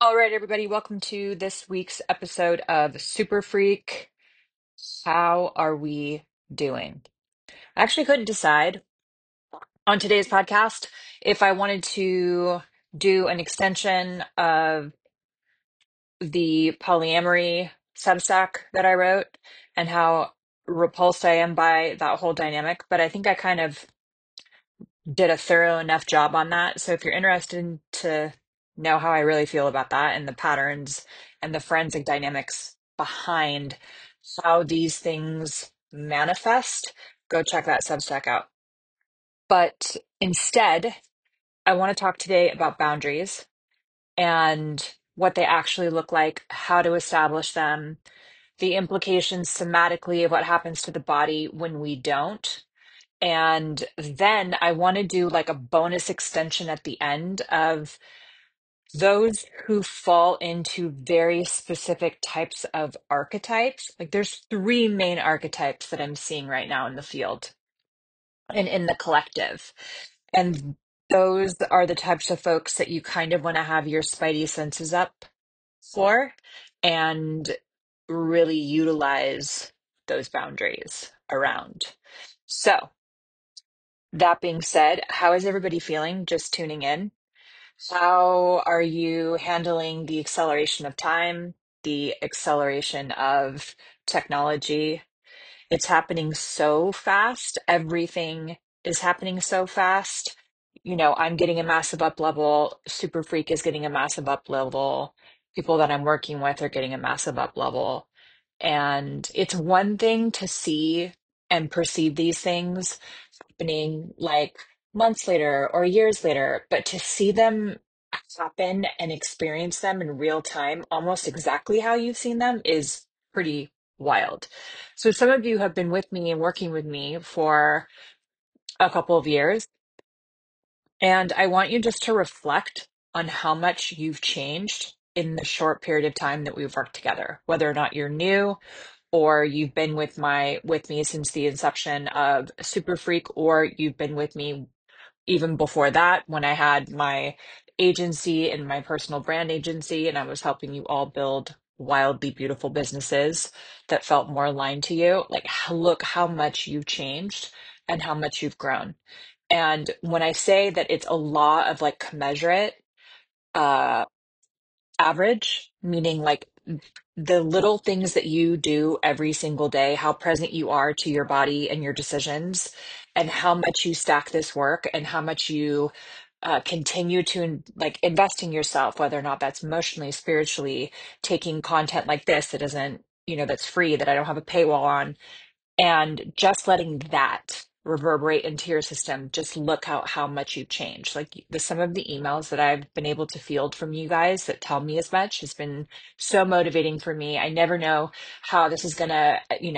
All right, everybody, welcome to this week's episode of Super Freak. How are we doing? I actually couldn't decide on today's podcast if I wanted to do an extension of the polyamory Substack that I wrote and how repulsed I am by that whole dynamic, but I think I kind of did a thorough enough job on that. So if you're interested to know how I really feel about that and the patterns and the forensic dynamics behind how these things manifest, go check that Substack out. But instead, I want to talk today about boundaries and what they actually look like, how to establish them, the implications somatically of what happens to the body when we don't. And then I want to do like a bonus extension at the end of those who fall into very specific types of archetypes. Like there's three main archetypes that I'm seeing right now in the field and in the collective. And those are the types of folks that you kind of want to have your spidey senses up for and really utilize those boundaries around. So, that being said, how is everybody feeling just tuning in? How are you handling the acceleration of time, the acceleration of technology? It's happening so fast. Everything is happening so fast. I'm getting a massive up level. Super Freak is getting a massive up level. People that I'm working with are getting a massive up level. And it's one thing to see and perceive these things happening like months later or years later, but to see them happen and experience them in real time, almost exactly how you've seen them, is pretty wild. So, some of you have been with me and working with me for a couple of years, and I want you just to reflect on how much you've changed in the short period of time that we've worked together, whether or not you're new or you've been with me since the inception of Super Freak, or you've been with me even before that when I had my agency and my personal brand agency, and I was helping you all build wildly beautiful businesses that felt more aligned to you. Like, look how much you've changed and how much you've grown. And when I say that it's a law of like commensurate, uh, average, meaning like the little things that you do every single day, how present you are to your body and your decisions, and how much you stack this work and how much you continue to like invest in yourself, whether or not that's emotionally, spiritually, taking content like this that isn't, that's free, that I don't have a paywall on, and just letting that reverberate into your system. Just look how much you've changed. Like some of the emails that I've been able to field from you guys that tell me as much has been so motivating for me. I never know how this is gonna,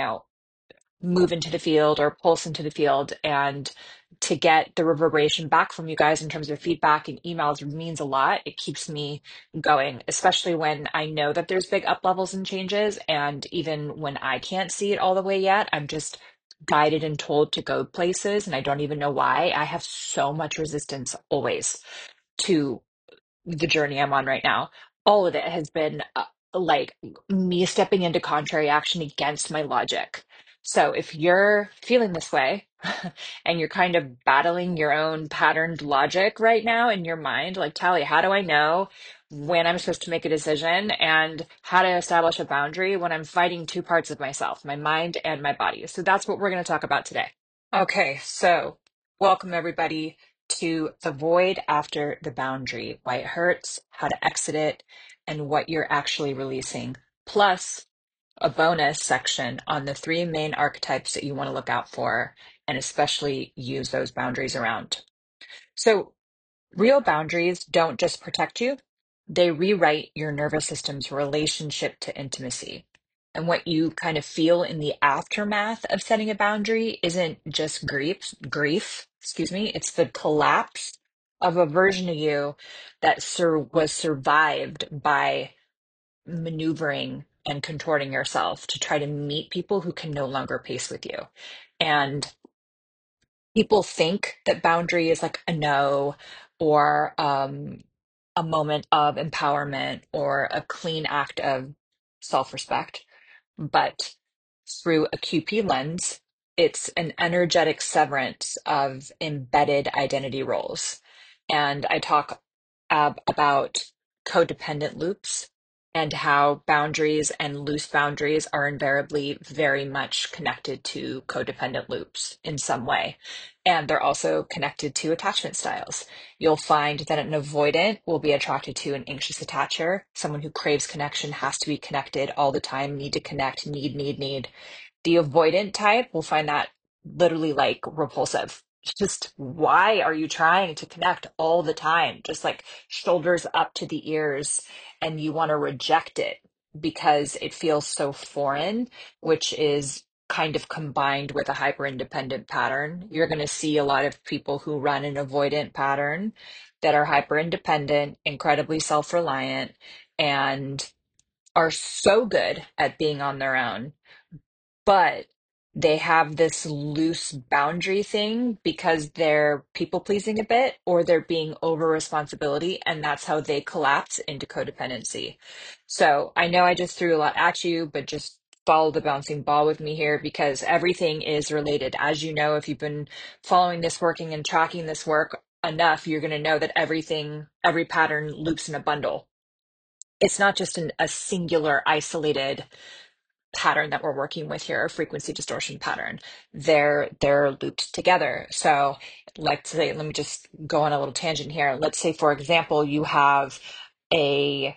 move into the field or pulse into the field, and to get the reverberation back from you guys in terms of feedback and emails means a lot. It keeps me going, especially when I know that there's big up levels and changes, and even when I can't see it all the way yet, I'm just guided and told to go places and I don't even know why. I have so much resistance always to the journey I'm on right now. All of it has been like me stepping into contrary action against my logic. So if you're feeling this way and you're kind of battling your own patterned logic right now in your mind, like, Tally, how do I know when I'm supposed to make a decision and how to establish a boundary when I'm fighting two parts of myself, my mind and my body? So that's what we're going to talk about today. Okay, so welcome everybody to the void after the boundary, why it hurts, how to exit it, and what you're actually releasing. Plus, a bonus section on the three main archetypes that you want to look out for and especially use those boundaries around. So, real boundaries don't just protect you, they rewrite your nervous system's relationship to intimacy. And what you kind of feel in the aftermath of setting a boundary isn't just excuse me, it's the collapse of a version of you that was survived by maneuvering and contorting yourself to try to meet people who can no longer pace with you. And people think that boundary is like a no, or a moment of empowerment or a clean act of self-respect, but through a QP lens, it's an energetic severance of embedded identity roles. And I talk about codependent loops and how boundaries and loose boundaries are invariably very much connected to codependent loops in some way. And they're also connected to attachment styles. You'll find that an avoidant will be attracted to an anxious attacher. Someone who craves connection, has to be connected all the time, need to connect, need. The avoidant type will find that literally like repulsive. Just why are you trying to connect all the time? Just like shoulders up to the ears, and you want to reject it because it feels so foreign, which is kind of combined with a hyper independent pattern. You're going to see a lot of people who run an avoidant pattern that are hyper independent, incredibly self reliant, and are so good at being on their own, but they have this loose boundary thing because they're people pleasing a bit or they're being over responsibility, and that's how they collapse into codependency. So I know I just threw a lot at you, but just follow the bouncing ball with me here because everything is related. As you know, if you've been following this working and tracking this work enough, you're going to know that every pattern loops in a bundle. It's not just a singular isolated pattern that we're working with here, a frequency distortion pattern. They're looped together. So like say, let me just go on a little tangent here. Let's say, for example, you have a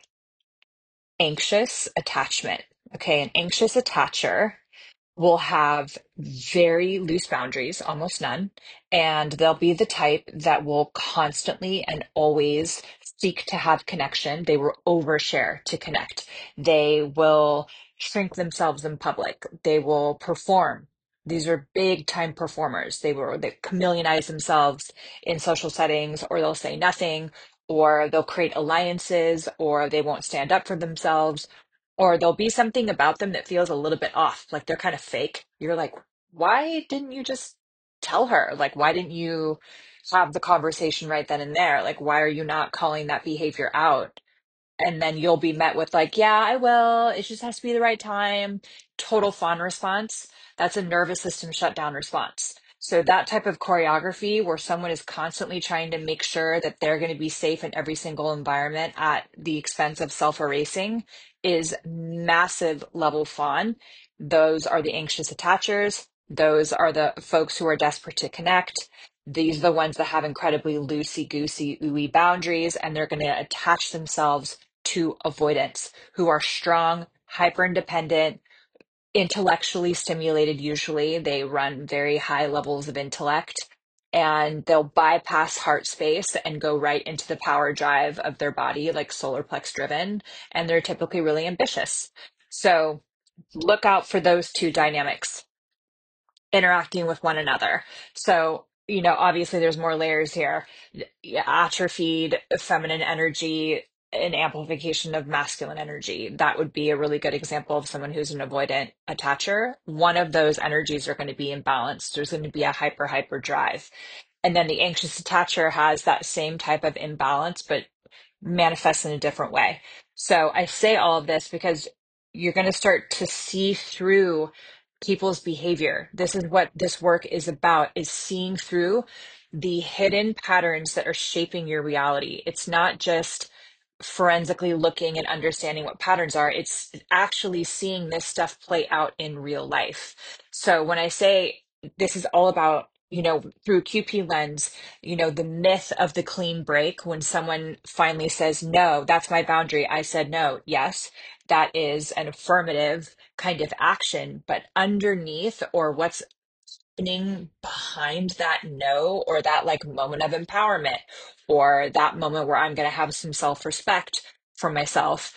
anxious attachment. Okay, an anxious attacher will have very loose boundaries, almost none, and they'll be the type that will constantly and always seek to have connection. They will overshare to connect. They will shrink themselves in public. They will perform. These are big time performers. They chameleonize themselves in social settings, or they'll say nothing, or they'll create alliances, or they won't stand up for themselves, or there'll be something about them that feels a little bit off, like they're kind of fake. You're like, why didn't you just tell her? Like, why didn't you have the conversation right then and there? Like, why are you not calling that behavior out? And then you'll be met with like, yeah, I will. It just has to be the right time. Total fawn response. That's a nervous system shutdown response. So that type of choreography where someone is constantly trying to make sure that they're going to be safe in every single environment at the expense of self-erasing is massive level fawn. Those are the anxious attachers. Those are the folks who are desperate to connect. These are the ones that have incredibly loosey-goosey, ooey boundaries, and they're going to attach themselves to avoidance, who are strong, hyper independent, intellectually stimulated. Usually they run very high levels of intellect, and they'll bypass heart space and go right into the power drive of their body, like solar plex driven, and they're typically really ambitious. So look out for those two dynamics interacting with one another. So, obviously there's more layers here. Yeah, atrophied feminine energy, an amplification of masculine energy. That would be a really good example of someone who's an avoidant attacher. One of those energies are going to be imbalanced. There's going to be a hyper drive. And then the anxious attacher has that same type of imbalance, but manifests in a different way. So I say all of this because you're going to start to see through people's behavior. This is what this work is about, is seeing through the hidden patterns that are shaping your reality. It's not just forensically looking and understanding what patterns are, it's actually seeing this stuff play out in real life. So when I say this is all about, through QP lens, the myth of the clean break, when someone finally says, no, that's my boundary, I said no. Yes, that is an affirmative kind of action, but underneath, or what's happening behind that no, or that like moment of empowerment, or that moment where I'm going to have some self-respect for myself,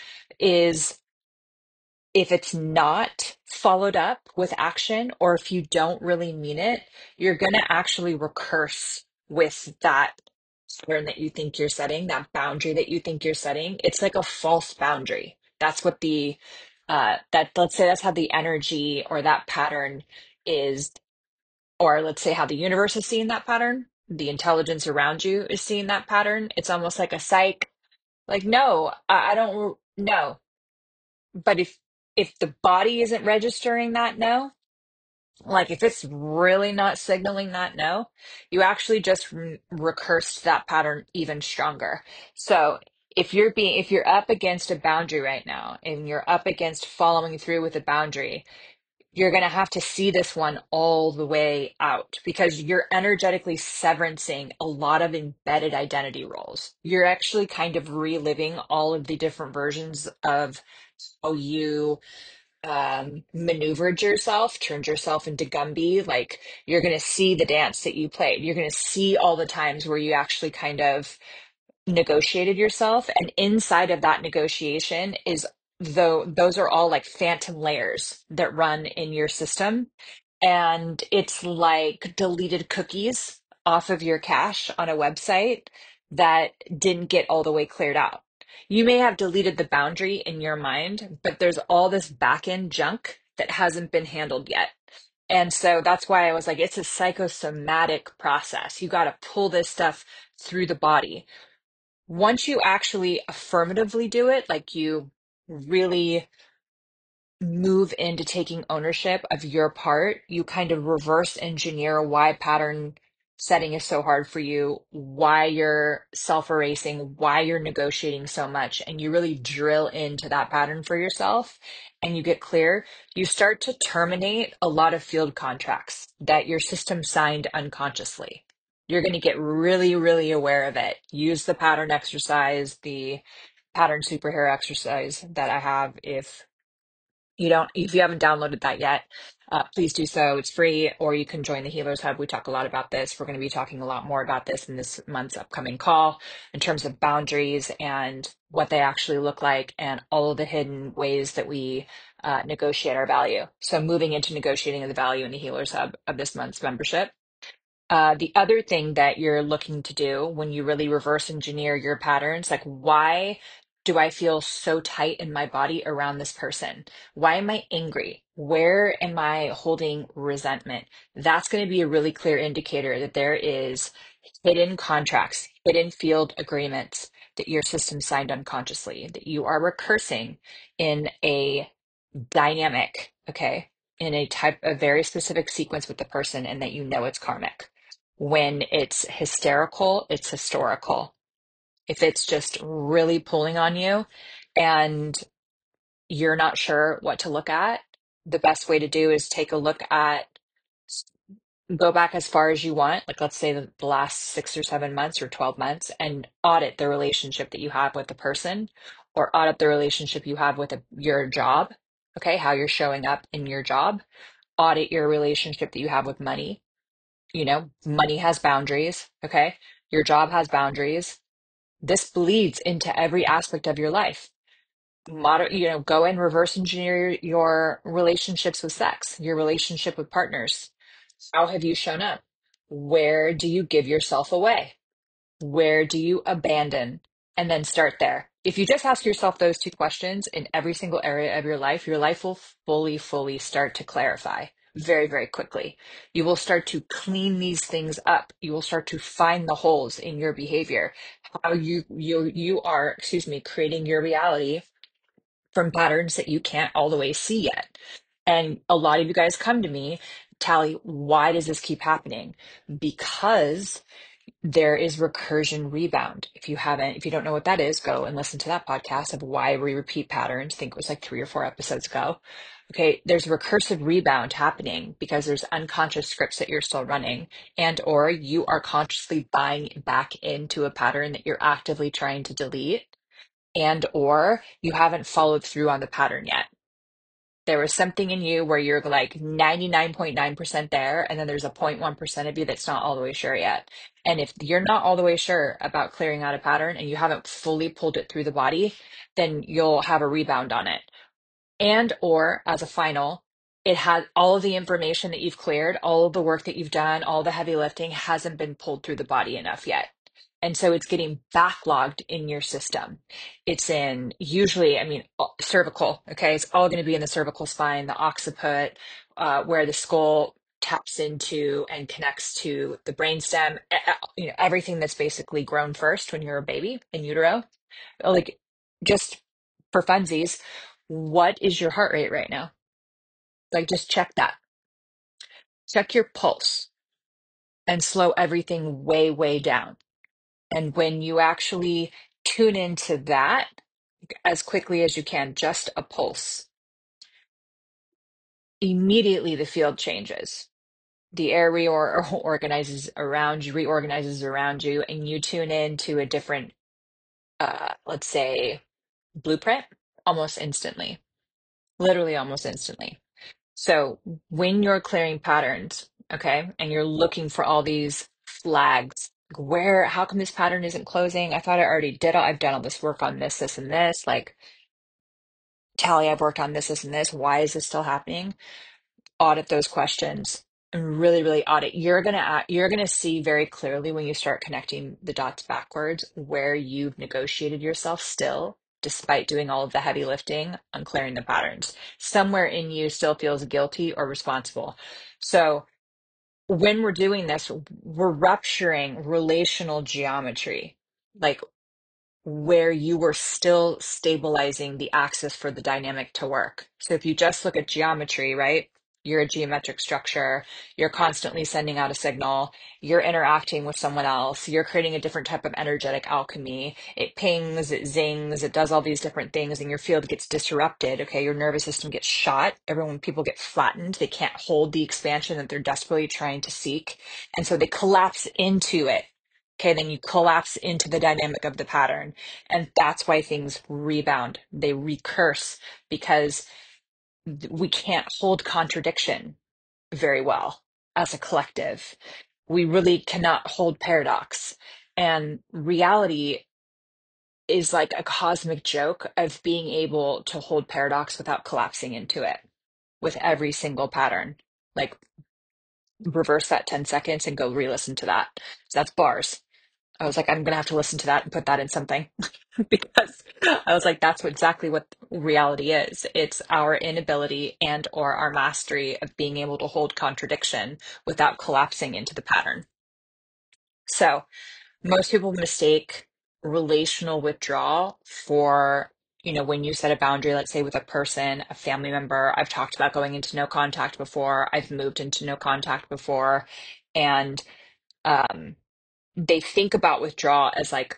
is if it's not followed up with action, or if you don't really mean it, you're going to actually recurse with that pattern that you think you're setting, that boundary that you think you're setting. It's like a false boundary. That's what that, let's say that's how the energy or that pattern is, or let's say how the universe is seeing that pattern, the intelligence around you is seeing that pattern. It's almost like a psych. Like, no, I don't no. But if the body isn't registering that no, like if it's really not signaling that no, you actually just recursed that pattern even stronger. So if you're up against a boundary right now and you're up against following through with a boundary, you're going to have to see this one all the way out because you're energetically severancing a lot of embedded identity roles. You're actually kind of reliving all of the different versions of how you maneuvered yourself, turned yourself into Gumby. Like you're going to see the dance that you played. You're going to see all the times where you actually kind of negotiated yourself. And inside of that negotiation is though those are all like phantom layers that run in your system. And it's like deleted cookies off of your cache on a website that didn't get all the way cleared out. You may have deleted the boundary in your mind, but there's all this back end junk that hasn't been handled yet. And so that's why I was like, it's a psychosomatic process. You got to pull this stuff through the body. Once you actually affirmatively do it, like you really move into taking ownership of your part, you kind of reverse engineer why pattern setting is so hard for you, why you're self-erasing, why you're negotiating so much, and you really drill into that pattern for yourself and you get clear, you start to terminate a lot of field contracts that your system signed unconsciously. You're going to get really, really aware of it. Use the pattern exercise, the pattern superhero exercise that I have if you haven't downloaded that yet, please do so. It's free, or you can join the Healers Hub. We talk a lot about this. We're going to be talking a lot more about this in this month's upcoming call in terms of boundaries and what they actually look like and all of the hidden ways that we negotiate our value. So moving into negotiating the value in the Healers Hub of this month's membership. The other thing that you're looking to do when you really reverse engineer your patterns, like why do I feel so tight in my body around this person? Why am I angry? Where am I holding resentment? That's going to be a really clear indicator that there is hidden contracts, hidden field agreements that your system signed unconsciously, that you are recursing in a dynamic, okay, in a type of very specific sequence with the person, and that you know it's karmic. When it's hysterical, it's historical. If it's just really pulling on you and you're not sure what to look at, the best way to do is take a look at, go back as far as you want, like let's say the last 6 or 7 months or 12 months, and audit the relationship that you have with the person or audit the relationship you have with your job, okay, how you're showing up in your job, audit your relationship that you have with money. Money has boundaries, okay? Your job has boundaries. This bleeds into every aspect of your life. Go and reverse engineer your relationships with sex, your relationship with partners. How have you shown up? Where do you give yourself away? Where do you abandon? And then start there. If you just ask yourself those two questions in every single area of your life will fully, fully start to clarify very, very quickly. You will start to clean these things up. You will start to find the holes in your behavior, how you are, creating your reality from patterns that you can't all the way see yet. And a lot of you guys come to me, Tally, why does this keep happening? Because there is recursion rebound. If you don't know what that is, go and listen to that podcast of why we repeat patterns. I think it was like 3 or 4 episodes ago. Okay, there's recursive rebound happening because there's unconscious scripts that you're still running, and or you are consciously buying back into a pattern that you're actively trying to delete, and or you haven't followed through on the pattern yet. There was something in you where you're like 99.9% there, and then there's a 0.1% of you that's not all the way sure yet. And if you're not all the way sure about clearing out a pattern and you haven't fully pulled it through the body, then you'll have a rebound on it. And or as a final, it had all of the information that you've cleared, all of the work that you've done, all the heavy lifting hasn't been pulled through the body enough yet. And so it's getting backlogged in your system. It's in usually, cervical, okay? It's all going to be in the cervical spine, the occiput, where the skull taps into and connects to the brainstem, everything that's basically grown first when you're a baby in utero. Like, just for funsies, what is your heart rate right now? Like, just check that. Check your pulse and slow everything way, way down. And when you actually tune into that as quickly as you can, just a pulse, immediately the field changes. The air reorganizes around you, and you tune into a different, let's say, blueprint almost instantly, literally almost instantly. So when you're clearing patterns, okay, and you're looking for all these flags, how come this pattern isn't closing? I thought I already did I've done all this work on this, this, and this. Like, Tally, I've worked on this, this, and this. Why is this still happening? Audit those questions and really, really audit. You're gonna see very clearly when you start connecting the dots backwards where you've negotiated yourself still, despite doing all of the heavy lifting on clearing the patterns. Somewhere in you still feels guilty or responsible. So when we're doing this, we're rupturing relational geometry. Like, where you were still stabilizing the axis for the dynamic to work. So if you just look at geometry, right? You're a geometric structure. You're constantly sending out a signal. You're interacting with someone else. You're creating a different type of energetic alchemy. It pings, it zings, it does all these different things, and your field gets disrupted. Okay, your nervous system gets shot. People get flattened. They can't hold the expansion that they're desperately trying to seek. And so they collapse into it. Okay, then you collapse into the dynamic of the pattern. And that's why things rebound. They recurse because we can't hold contradiction very well as a collective. We really cannot hold paradox. And reality is like a cosmic joke of being able to hold paradox without collapsing into it with every single pattern. Like, reverse that 10 seconds and go re-listen to that. So that's bars. I was like, I'm gonna have to listen to that and put that in something because I was like, that's exactly what reality is. It's our inability and or our mastery of being able to hold contradiction without collapsing into the pattern. So most people mistake relational withdrawal for, when you set a boundary, let's say with a person, a family member. I've talked about going into no contact before. I've moved into no contact before. And um, they think about withdrawal as like,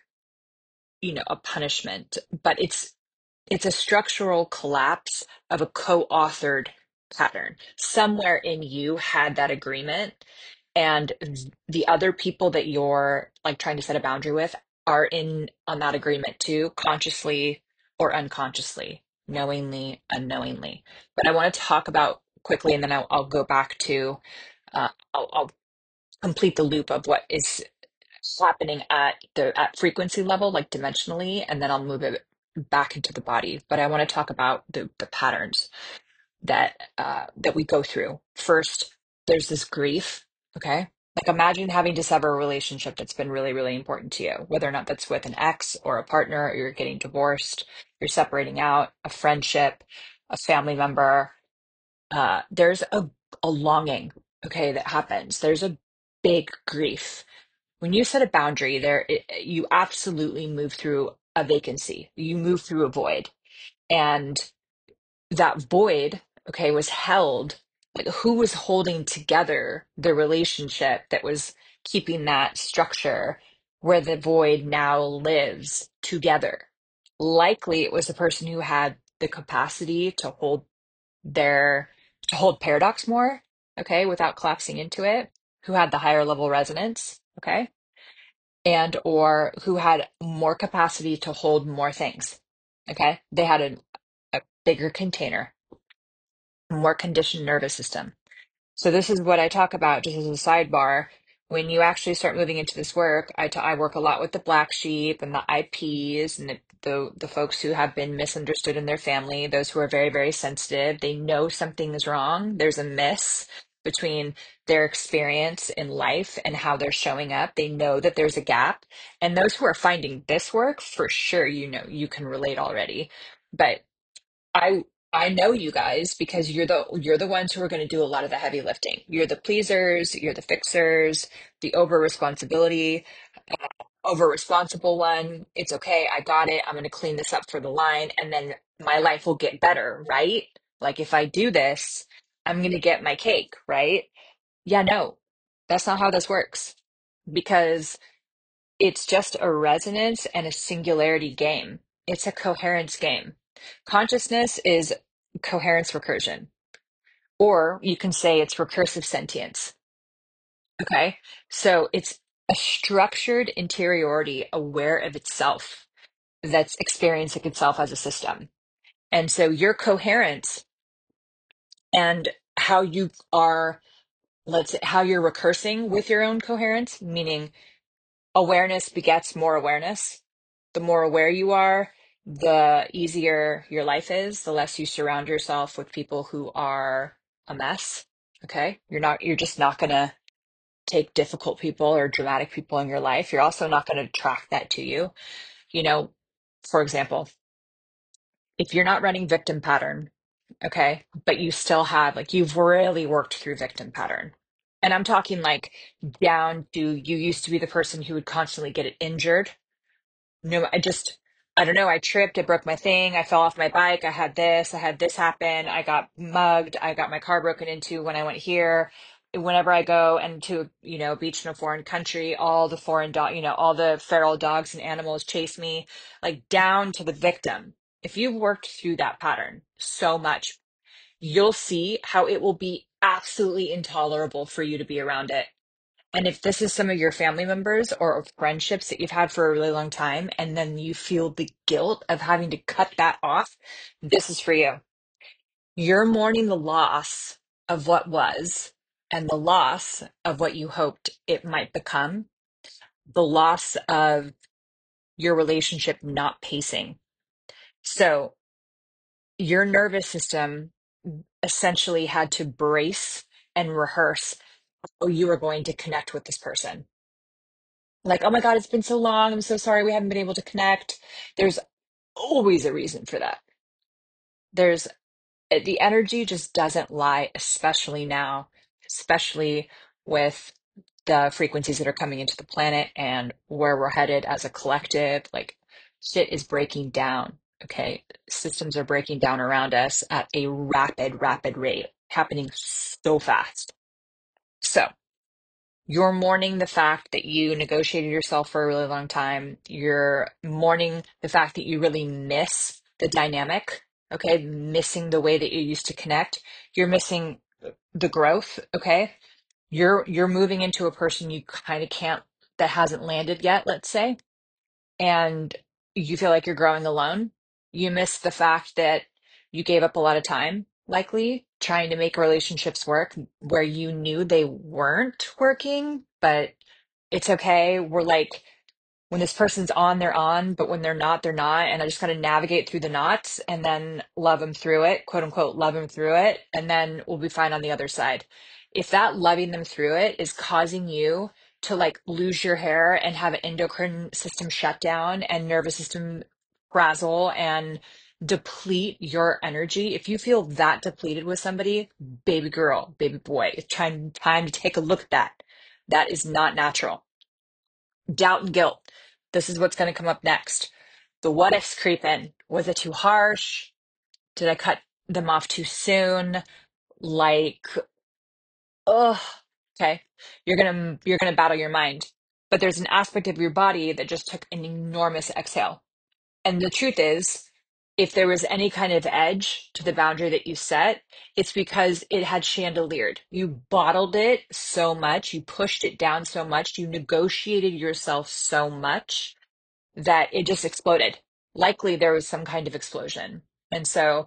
a punishment, but it's a structural collapse of a co-authored pattern. Somewhere in you had that agreement, and the other people that you're like trying to set a boundary with are in on that agreement too, consciously or unconsciously, knowingly, unknowingly. But I want to talk about quickly, and then I'll go back to I'll complete the loop of what is happening at frequency level, like dimensionally, and then I'll move it back into the body. But I want to talk about the patterns that we go through. First, there's this grief. Okay. Like, imagine having to sever a relationship that's been really, really important to you, whether or not that's with an ex or a partner, or you're getting divorced, you're separating out, a friendship, a family member. There's a longing, okay, that happens. There's a big grief when you set a boundary there. You absolutely move through a vacancy. You move through a void, and that void, okay, was held. Like, who was holding together the relationship that was keeping that structure where the void now lives together? Likely it was the person who had the capacity their to hold paradox more, okay, without collapsing into it, who had the higher level resonance, okay, and or who had more capacity to hold more things. Okay. They had a bigger container, more conditioned nervous system. So this is what I talk about just as a sidebar. When you actually start moving into this work, I work a lot with the black sheep and the IPs and the folks who have been misunderstood in their family, those who are very, very sensitive. They know something is wrong. There's a miss between their experience in life and how they're showing up. They know that there's a gap. And those who are finding this work, for sure, you can relate already. But I I know you guys because you're the ones who are going to do a lot of the heavy lifting. You're the pleasers, you're the fixers, the over responsibility. over responsible one. It's okay. I got it. I'm going to clean this up for the line and then my life will get better, right? Like if I do this, I'm going to get my cake, right? Yeah, no, that's not how this works because it's just a resonance and a singularity game. It's a coherence game. Consciousness is coherence recursion, or you can say it's recursive sentience. Okay. So it's a structured interiority aware of itself that's experiencing itself as a system. And so your coherence and how you are, let's say, how you're recursing with your own coherence, meaning awareness begets more awareness. The more aware you are, the easier your life is, the less you surround yourself with people who are a mess. Okay. You're just not going to take difficult people or dramatic people in your life. You're also not going to attract that to you. You know, for example, if you're not running victim pattern, okay, but you still have, like, you've really worked through victim pattern. And I'm talking like down to you used to be the person who would constantly get it injured. No, I don't know. I tripped, I broke my thing, I fell off my bike, I had this happen, I got mugged, I got my car broken into when I went here. Whenever I go and to, a beach in a foreign country, all the all the feral dogs and animals chase me, like down to the victim. If you've worked through that pattern so much, you'll see how it will be absolutely intolerable for you to be around it. And if this is some of your family members or friendships that you've had for a really long time, and then you feel the guilt of having to cut that off, this is for you. You're mourning the loss of what was and the loss of what you hoped it might become, the loss of your relationship not pacing. So your nervous system essentially had to brace and rehearse how you were going to connect with this person. Like, oh my God, it's been so long. I'm so sorry we haven't been able to connect. There's always a reason for that. There's the energy just doesn't lie, especially now, especially with the frequencies that are coming into the planet and where we're headed as a collective. Like, shit is breaking down. Okay. Systems are breaking down around us at a rapid, rapid rate, happening so fast. So, you're mourning the fact that you negotiated yourself for a really long time. You're mourning the fact that you really miss the dynamic, okay? Missing the way that you used to connect. You're missing the growth, okay? You're moving into a person you kind of can't that hasn't landed yet, let's say, and you feel like you're growing alone. You miss the fact that you gave up a lot of time, likely trying to make relationships work where you knew they weren't working, but it's okay. We're like, when this person's on, they're on, but when they're not, they're not. And I just got to navigate through the knots and then love them through it, quote unquote, love them through it. And then we'll be fine on the other side. If that loving them through it is causing you to like lose your hair and have an endocrine system shutdown and nervous system frazzle and deplete your energy, if you feel that depleted with somebody, baby girl, baby boy, it's time to take a look at that. That is not natural. Doubt and guilt. This is what's going to come up next. The what ifs creep in. Was it too harsh? Did I cut them off too soon? Like, ugh. Okay. You're gonna battle your mind. But there's an aspect of your body that just took an enormous exhale. And the truth is, if there was any kind of edge to the boundary that you set, it's because it had chandeliered. You bottled it so much, you pushed it down so much, you negotiated yourself so much that it just exploded. Likely there was some kind of explosion. And so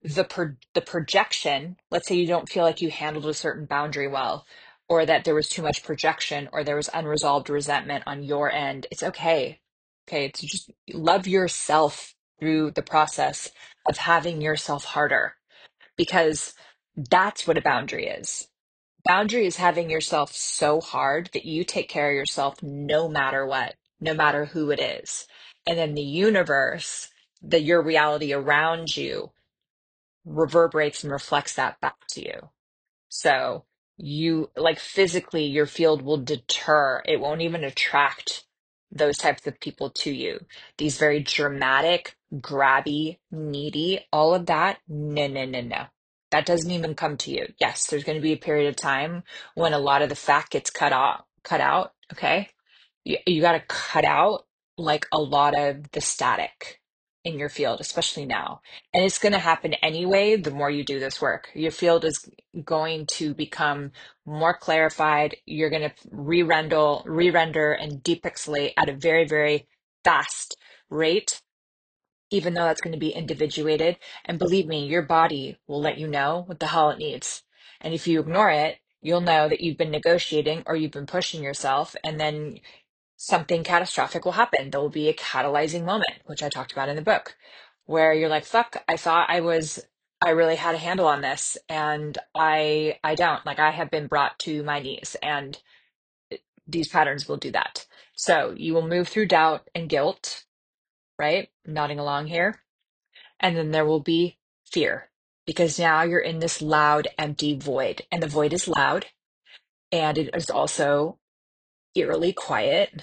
the projection, let's say you don't feel like you handled a certain boundary well, or that there was too much projection, or there was unresolved resentment on your end, it's okay. Okay, it's just love yourself through the process of having yourself harder because that's what a boundary is. Boundary is having yourself so hard that you take care of yourself no matter what, no matter who it is. And then the universe, your reality around you reverberates and reflects that back to you. So you like physically, your field will deter. It won't even attract those types of people to you. These very dramatic, grabby, needy, all of that. No, no, no, no. That doesn't even come to you. Yes, there's going to be a period of time when a lot of the fat gets cut out. Okay. You got to cut out like a lot of the static in your field, especially now. And it's going to happen anyway, the more you do this work. Your field is going to become more clarified. You're going to re-render and depixelate at a very, very fast rate, even though that's going to be individuated. And believe me, your body will let you know what the hell it needs. And if you ignore it, you'll know that you've been negotiating or you've been pushing yourself, and then something catastrophic will happen. There will be a catalyzing moment, which I talked about in the book, where you're like, fuck, I thought I really had a handle on this, and I don't. Like, I have been brought to my knees, and these patterns will do that. So you will move through doubt and guilt, right? Nodding along here. And then there will be fear, because now you're in this loud, empty void, and the void is loud, and it is also eerily quiet.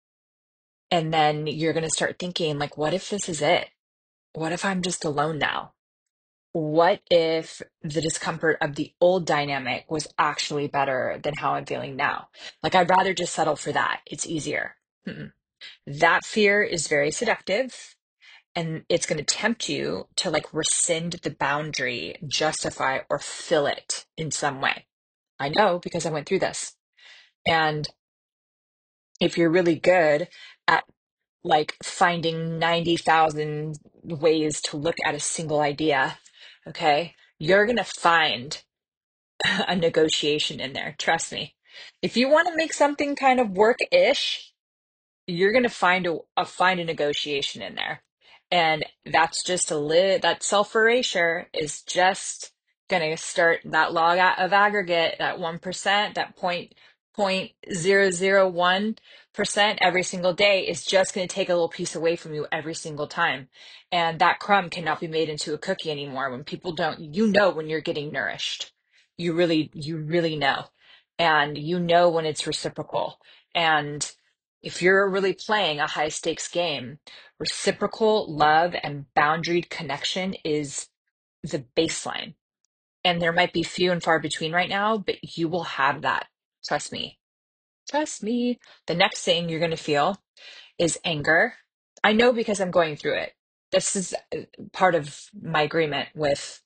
And then you're going to start thinking, like, what if this is it? What if I'm just alone now? What if the discomfort of the old dynamic was actually better than how I'm feeling now? Like, I'd rather just settle for that. It's easier. Mm-mm. That fear is very seductive, and it's going to tempt you to like rescind the boundary, justify, or fill it in some way. I know because I went through this. And if you're really good at like finding 90,000 ways to look at a single idea, okay, you're going to find a negotiation in there. Trust me. If you want to make something kind of work-ish, you're going to find a negotiation in there. And that's just that self erasure is just going to start that of aggregate, that 1%, that 0.001% every single day is just going to take a little piece away from you every single time. And that crumb cannot be made into a cookie anymore. When people don't, you know, when you're getting nourished, you really know. And you know when it's reciprocal. And if you're really playing a high stakes game, reciprocal love and boundaried connection is the baseline. And there might be few and far between right now, but you will have that. Trust me. Trust me. The next thing you're going to feel is anger. I know because I'm going through it. This is part of my agreement with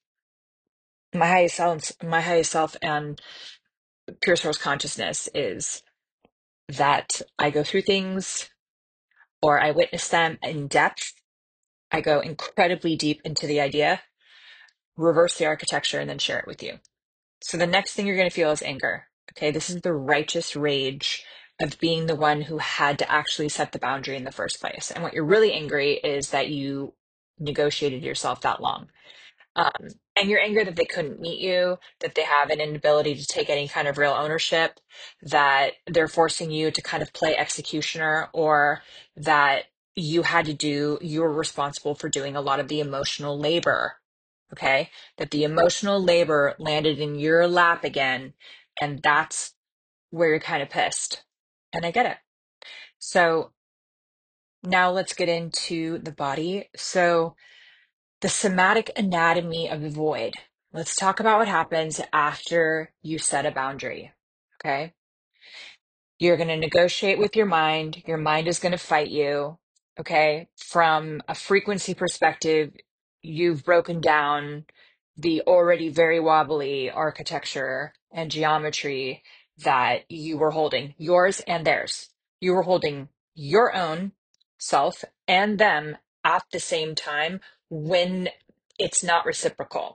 my highest self and pure source consciousness is that I go through things or I witness them in depth. I go incredibly deep into the idea, reverse the architecture, and then share it with you. So the next thing you're going to feel is anger. Okay, this is the righteous rage of being the one who had to actually set the boundary in the first place. And what you're really angry is that you negotiated yourself that long. Um, and you're angry that they couldn't meet you, that they have an inability to take any kind of real ownership, that they're forcing you to kind of play executioner, or that you were responsible for doing a lot of the emotional labor. Okay. That the emotional labor landed in your lap again. And that's where you're kind of pissed. And I get it. So now let's get into the body. So, the somatic anatomy of the void. Let's talk about what happens after you set a boundary. Okay. You're going to negotiate with your mind. Your mind is going to fight you. Okay. From a frequency perspective, you've broken down the already very wobbly architecture and geometry that you were holding, yours and theirs. You were holding your own self and them at the same time when it's not reciprocal.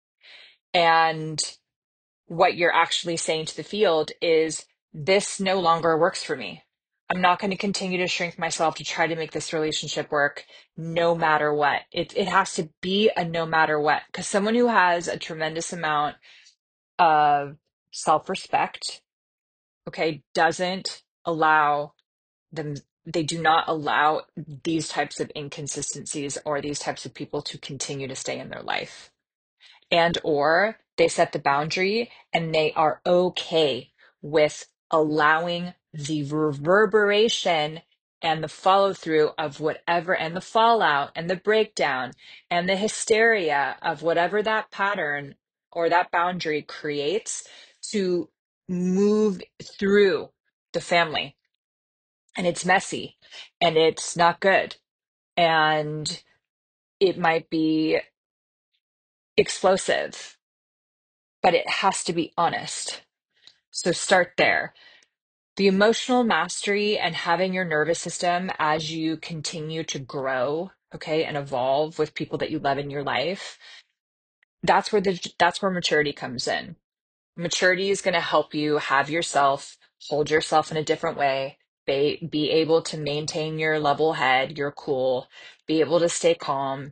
And what you're actually saying to the field is, this no longer works for me. I'm not going to continue to shrink myself to try to make this relationship work no matter what. It has to be a no matter what. Because someone who has a tremendous amount of self-respect, okay, doesn't allow them, they do not allow these types of inconsistencies or these types of people to continue to stay in their life. And or they set the boundary and they are okay with allowing the reverberation and the follow through of whatever, and the fallout and the breakdown and the hysteria of whatever that pattern or that boundary creates to move through the family. And it's messy and it's not good. And it might be explosive, but it has to be honest. So start there. The emotional mastery and having your nervous system as you continue to grow, okay, and evolve with people that you love in your life, that's where maturity comes in. Maturity is going to help you have yourself, hold yourself in a different way, be able to maintain your level head, your cool, be able to stay calm,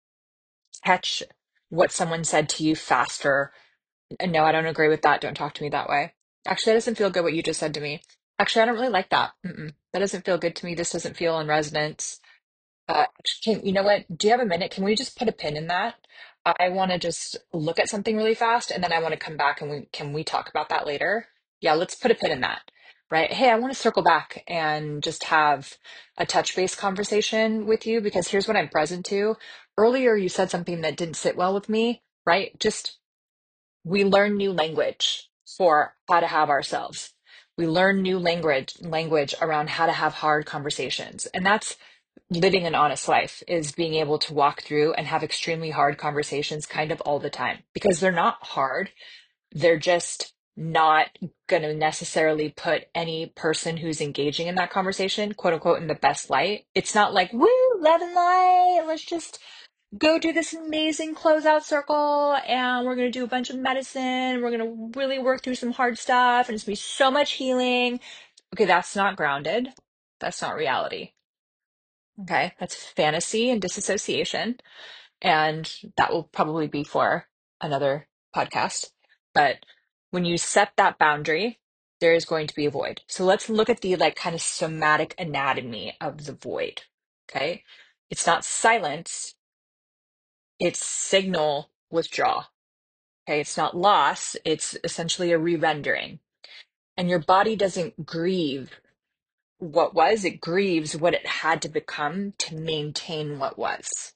catch what someone said to you faster. And no, I don't agree with that. Don't talk to me that way. Actually, that doesn't feel good what you just said to me. Actually, I don't really like that. That doesn't feel good to me. This doesn't feel in resonance. You know what? Do you have a minute? Can we just put a pin in that? I want to just look at something really fast, and then I want to come back and we talk about that later? Yeah, let's put a pin in that. Right? Hey, I want to circle back and just have a touch base conversation with you because here's what I'm present to. Earlier, you said something that didn't sit well with me, right? Just we learn new language for how to have ourselves. We learn new language around how to have hard conversations. And that's living an honest life is being able to walk through and have extremely hard conversations kind of all the time because they're not hard. They're just not going to necessarily put any person who's engaging in that conversation, quote unquote, in the best light. It's not like, woo, love and light. Let's just go do this amazing closeout circle and we're going to do a bunch of medicine. We're going to really work through some hard stuff and it's going to be so much healing. Okay, that's not grounded. That's not reality. Okay, that's fantasy and disassociation. And that will probably be for another podcast. But when you set that boundary, there is going to be a void. So let's look at the like kind of somatic anatomy of the void. Okay, it's not silence, it's signal withdrawal. Okay, it's not loss, it's essentially a re-rendering. And your body doesn't grieve what was, it grieves what it had to become to maintain what was.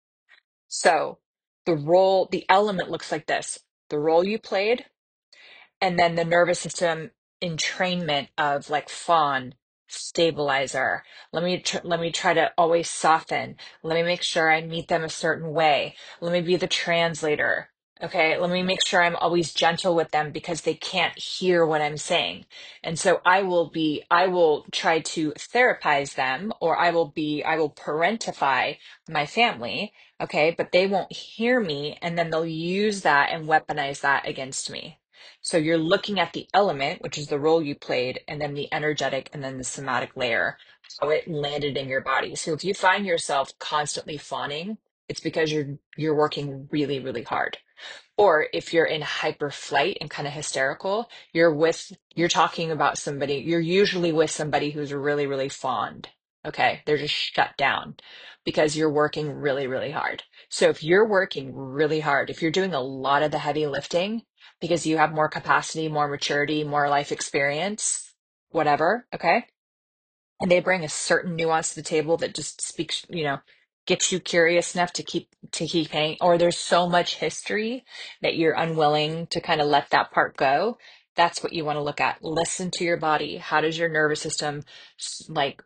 So the element looks like this: the role you played, and then the nervous system entrainment of like fawn, stabilizer. Let me try to always soften. Let me make sure I meet them a certain way. Let me be the translator. Okay, let me make sure I'm always gentle with them because they can't hear what I'm saying. And so I will try to therapize them, or I will parentify my family. Okay, but they won't hear me, and then they'll use that and weaponize that against me. So you're looking at the element, which is the role you played, and then the energetic and then the somatic layer, how it landed in your body. So if you find yourself constantly fawning, it's because you're working really, really hard. Or if you're in hyper flight and kind of hysterical, you're talking about somebody, you're usually with somebody who's really, really fond. Okay. They're just shut down because you're working really, really hard. So if you're working really hard, if you're doing a lot of the heavy lifting because you have more capacity, more maturity, more life experience, whatever. Okay, and they bring a certain nuance to the table that just speaks, gets you curious enough to keep paying, or there's so much history that you're unwilling to kind of let that part go. That's what you want to look at. Listen to your body. How does your nervous system like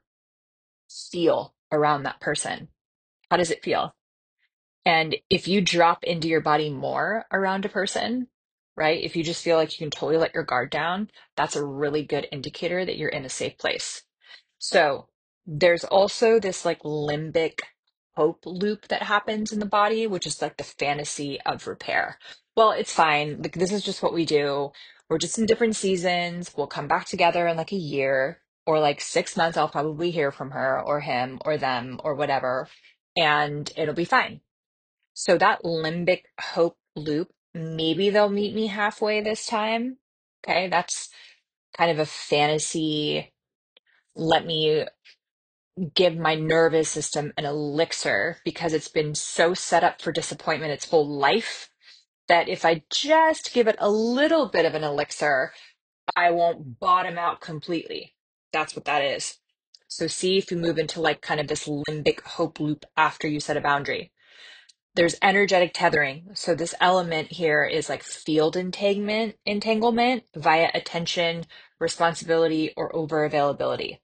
feel around that person? How does it feel? And if you drop into your body more around a person, right? If you just feel like you can totally let your guard down, that's a really good indicator that you're in a safe place. So there's also this like limbic hope loop that happens in the body, which is like the fantasy of repair. Well, it's fine. Like this is just what we do. We're just in different seasons. We'll come back together in like a year or like 6 months. I'll probably hear from her or him or them or whatever, and it'll be fine. So that limbic hope loop, maybe they'll meet me halfway this time. Okay, that's kind of a fantasy. Let me give my nervous system an elixir because it's been so set up for disappointment its whole life that if I just give it a little bit of an elixir, I won't bottom out completely. That's what that is. So see if you move into like kind of this limbic hope loop after you set a boundary. There's energetic tethering. So this element here is like field entanglement via attention, responsibility, or over availability.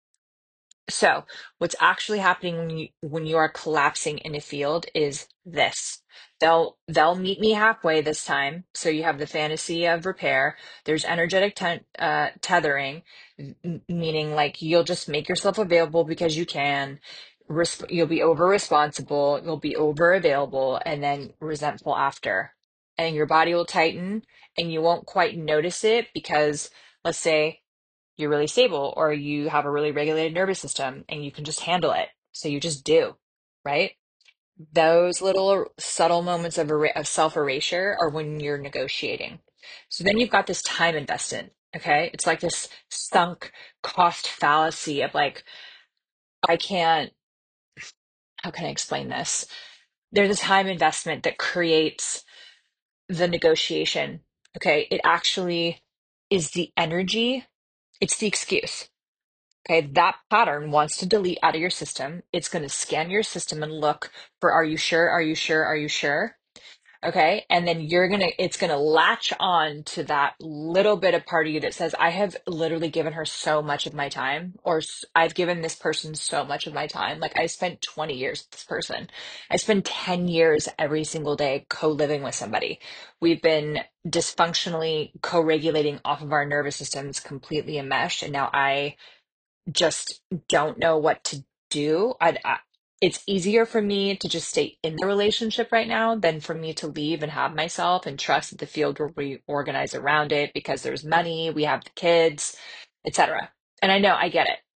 So what's actually happening when you are collapsing in a field is this. They'll meet me halfway this time. So you have the fantasy of repair. There's energetic tethering, meaning like you'll just make yourself available because you can. You'll be over responsible. You'll be over available, and then resentful after. And your body will tighten, and you won't quite notice it because, let's say, you're really stable or you have a really regulated nervous system and you can just handle it. So you just do, right? Those little subtle moments of self-erasure are when you're negotiating. So then you've got this time investment, okay? It's like this sunk cost fallacy of like, I can't, how can I explain this? There's a time investment that creates the negotiation, okay? It actually is the energy, it's the excuse. Okay, that pattern wants to delete out of your system. It's going to scan your system and look for, are you sure? Are you sure? Are you sure? Okay, and then it's gonna latch on to that little bit of part of you that says, I have literally given her so much of my time, or I've given this person so much of my time. Like I spent 20 years with this person. I spend 10 years every single day co-living with somebody. We've been dysfunctionally co-regulating off of our nervous systems completely enmeshed, and now I just don't know what to do. It's easier for me to just stay in the relationship right now than for me to leave and have myself and trust that the field will reorganize around it because there's money, we have the kids, etc. And I know I get it.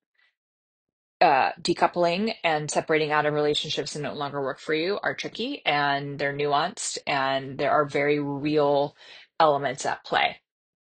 Decoupling and separating out of relationships that no longer work for you are tricky and they're nuanced and there are very real elements at play.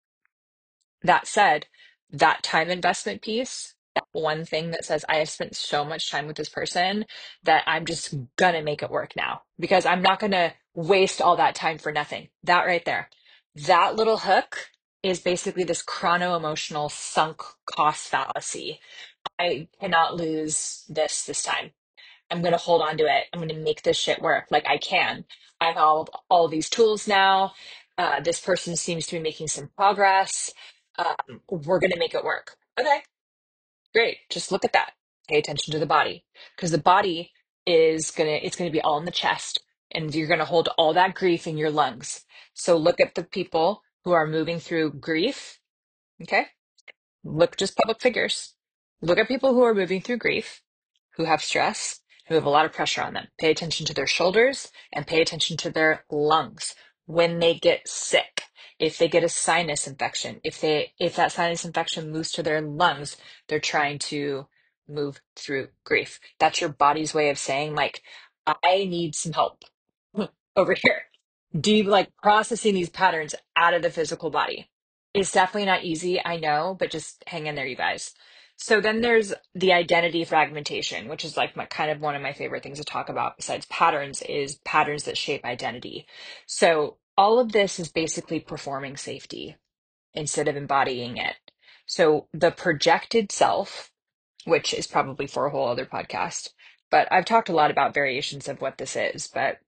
That said, that time investment piece, that one thing that says, I have spent so much time with this person that I'm just gonna make it work now because I'm not gonna waste all that time for nothing. That right there, that little hook is basically this chrono emotional sunk cost fallacy. I cannot lose this time. I'm going to hold on to it. I'm going to make this shit work. Like I can. I have all these tools now. This person seems to be making some progress. We're going to make it work. Okay, great. Just look at that. Pay attention to the body because the body it's going to be all in the chest and you're going to hold all that grief in your lungs. So look at the people who are moving through grief. Okay. Look, just public figures. Look at people who are moving through grief, who have stress, who have a lot of pressure on them. Pay attention to their shoulders and pay attention to their lungs when they get sick. If they get a sinus infection, if that sinus infection moves to their lungs, they're trying to move through grief. That's your body's way of saying, like, I need some help over here. Like processing these patterns out of the physical body? It's definitely not easy, I know, but just hang in there, you guys. So then there's the identity fragmentation, which is like my kind of one of my favorite things to talk about besides patterns is patterns that shape identity. So all of this is basically performing safety instead of embodying it. So the projected self, which is probably for a whole other podcast, but I've talked a lot about variations of what this is, but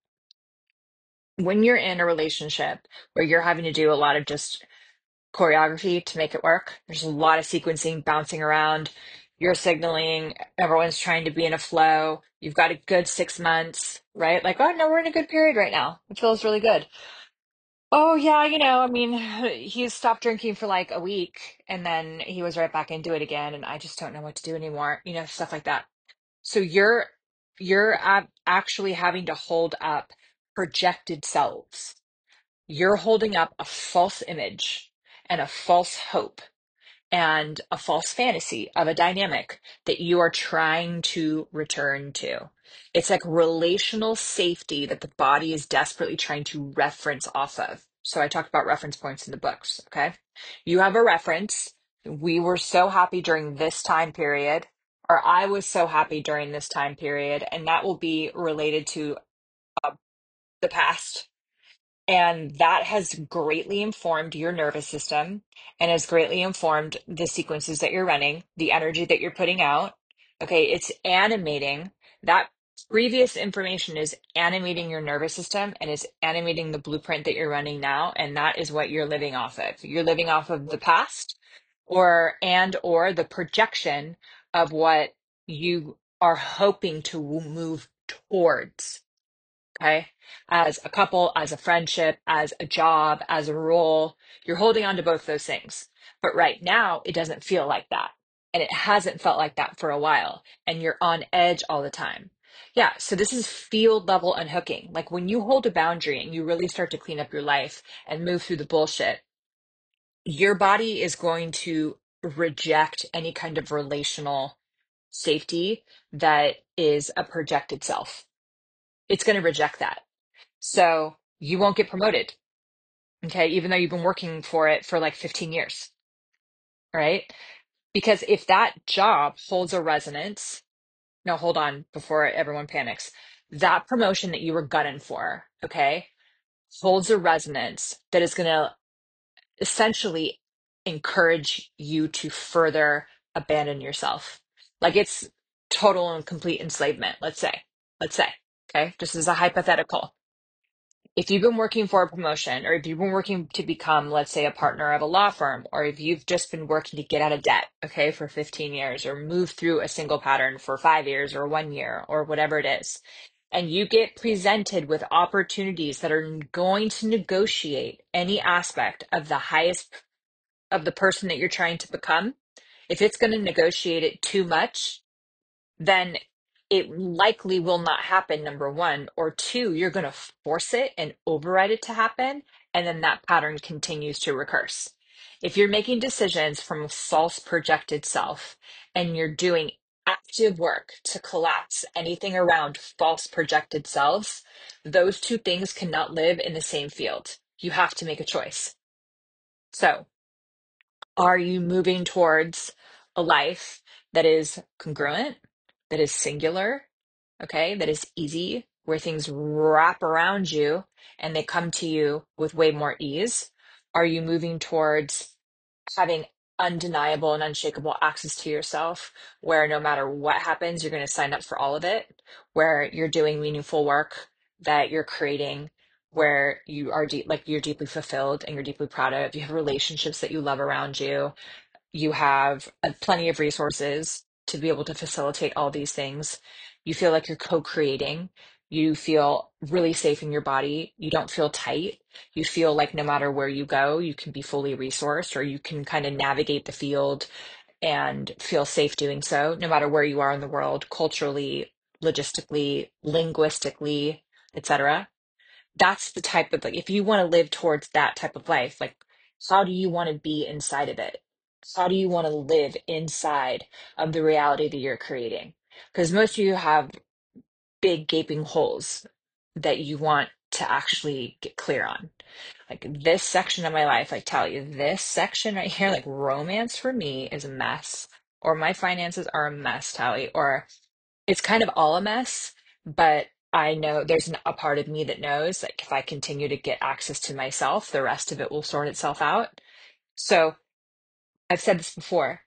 when you're in a relationship where you're having to do a lot of just choreography to make it work, there's a lot of sequencing, bouncing around. You're signaling, everyone's trying to be in a flow. You've got a good 6 months, right? Like, oh no, we're in a good period right now. It feels really good. Oh yeah, I mean, he's stopped drinking for like a week and then he was right back into it again, and I just don't know what to do anymore. Stuff like that. So you're actually having to hold up projected selves. You're holding up a false image and a false hope and a false fantasy of a dynamic that you are trying to return to. It's like relational safety that the body is desperately trying to reference off of. So I talked about reference points in the books, okay? You have a reference. We were so happy during this time period, or I was so happy during this time period, and that will be related to uh, the past, and that has greatly informed your nervous system and has greatly informed the sequences that you're running, the energy that you're putting out. Okay, it's animating that previous information is animating your nervous system and is animating the blueprint that you're running now. And that is what you're living off of. You're living off of the past or the projection of what you are hoping to move towards. Okay. As a couple, as a friendship, as a job, as a role, you're holding on to both those things. But right now, it doesn't feel like that. And it hasn't felt like that for a while. And you're on edge all the time. Yeah. So this is field level unhooking. Like when you hold a boundary and you really start to clean up your life and move through the bullshit, your body is going to reject any kind of relational safety that is a projected self. It's going to reject that. So you won't get promoted, okay, even though you've been working for it for like 15 years, right? Because if that job holds a resonance, no, hold on before everyone panics. That promotion that you were gunning for, okay, holds a resonance that is going to essentially encourage you to further abandon yourself. Like it's total and complete enslavement, let's say, okay, just as a hypothetical. If you've been working for a promotion, or if you've been working to become, let's say, a partner of a law firm, or if you've just been working to get out of debt, okay, for 15 years, or move through a single pattern for 5 years or 1 year, or whatever it is, and you get presented with opportunities that are going to negotiate any aspect of the highest of the person that you're trying to become, if it's going to negotiate it too much, then it likely will not happen, number one. Or two, you're going to force it and override it to happen. And then that pattern continues to recurse. If you're making decisions from a false projected self and you're doing active work to collapse anything around false projected selves, those two things cannot live in the same field. You have to make a choice. So, are you moving towards a life that is congruent, that is singular, okay, that is easy, where things wrap around you and they come to you with way more ease? Are you moving towards having undeniable and unshakable access to yourself, where no matter what happens, you're going to sign up for all of it, where you're doing meaningful work that you're creating, where you are like you're deeply fulfilled and you're deeply proud of, you have relationships that you love around you, you have plenty of resources to be able to facilitate all these things. You feel like you're co-creating. You feel really safe in your body. You don't feel tight. You feel like no matter where you go, you can be fully resourced, or you can kind of navigate the field and feel safe doing so, no matter where you are in the world, culturally, logistically, linguistically, etc. That's the type of, like, if you want to live towards that type of life, like, how do you want to be inside of it? How do you want to live inside of the reality that you're creating? Because most of you have big gaping holes that you want to actually get clear on. Like this section of my life, I tell you, this section right here, like romance for me is a mess, or my finances are a mess, Tally, or it's kind of all a mess, but I know there's a part of me that knows, like, if I continue to get access to myself, the rest of it will sort itself out. So I've said this before,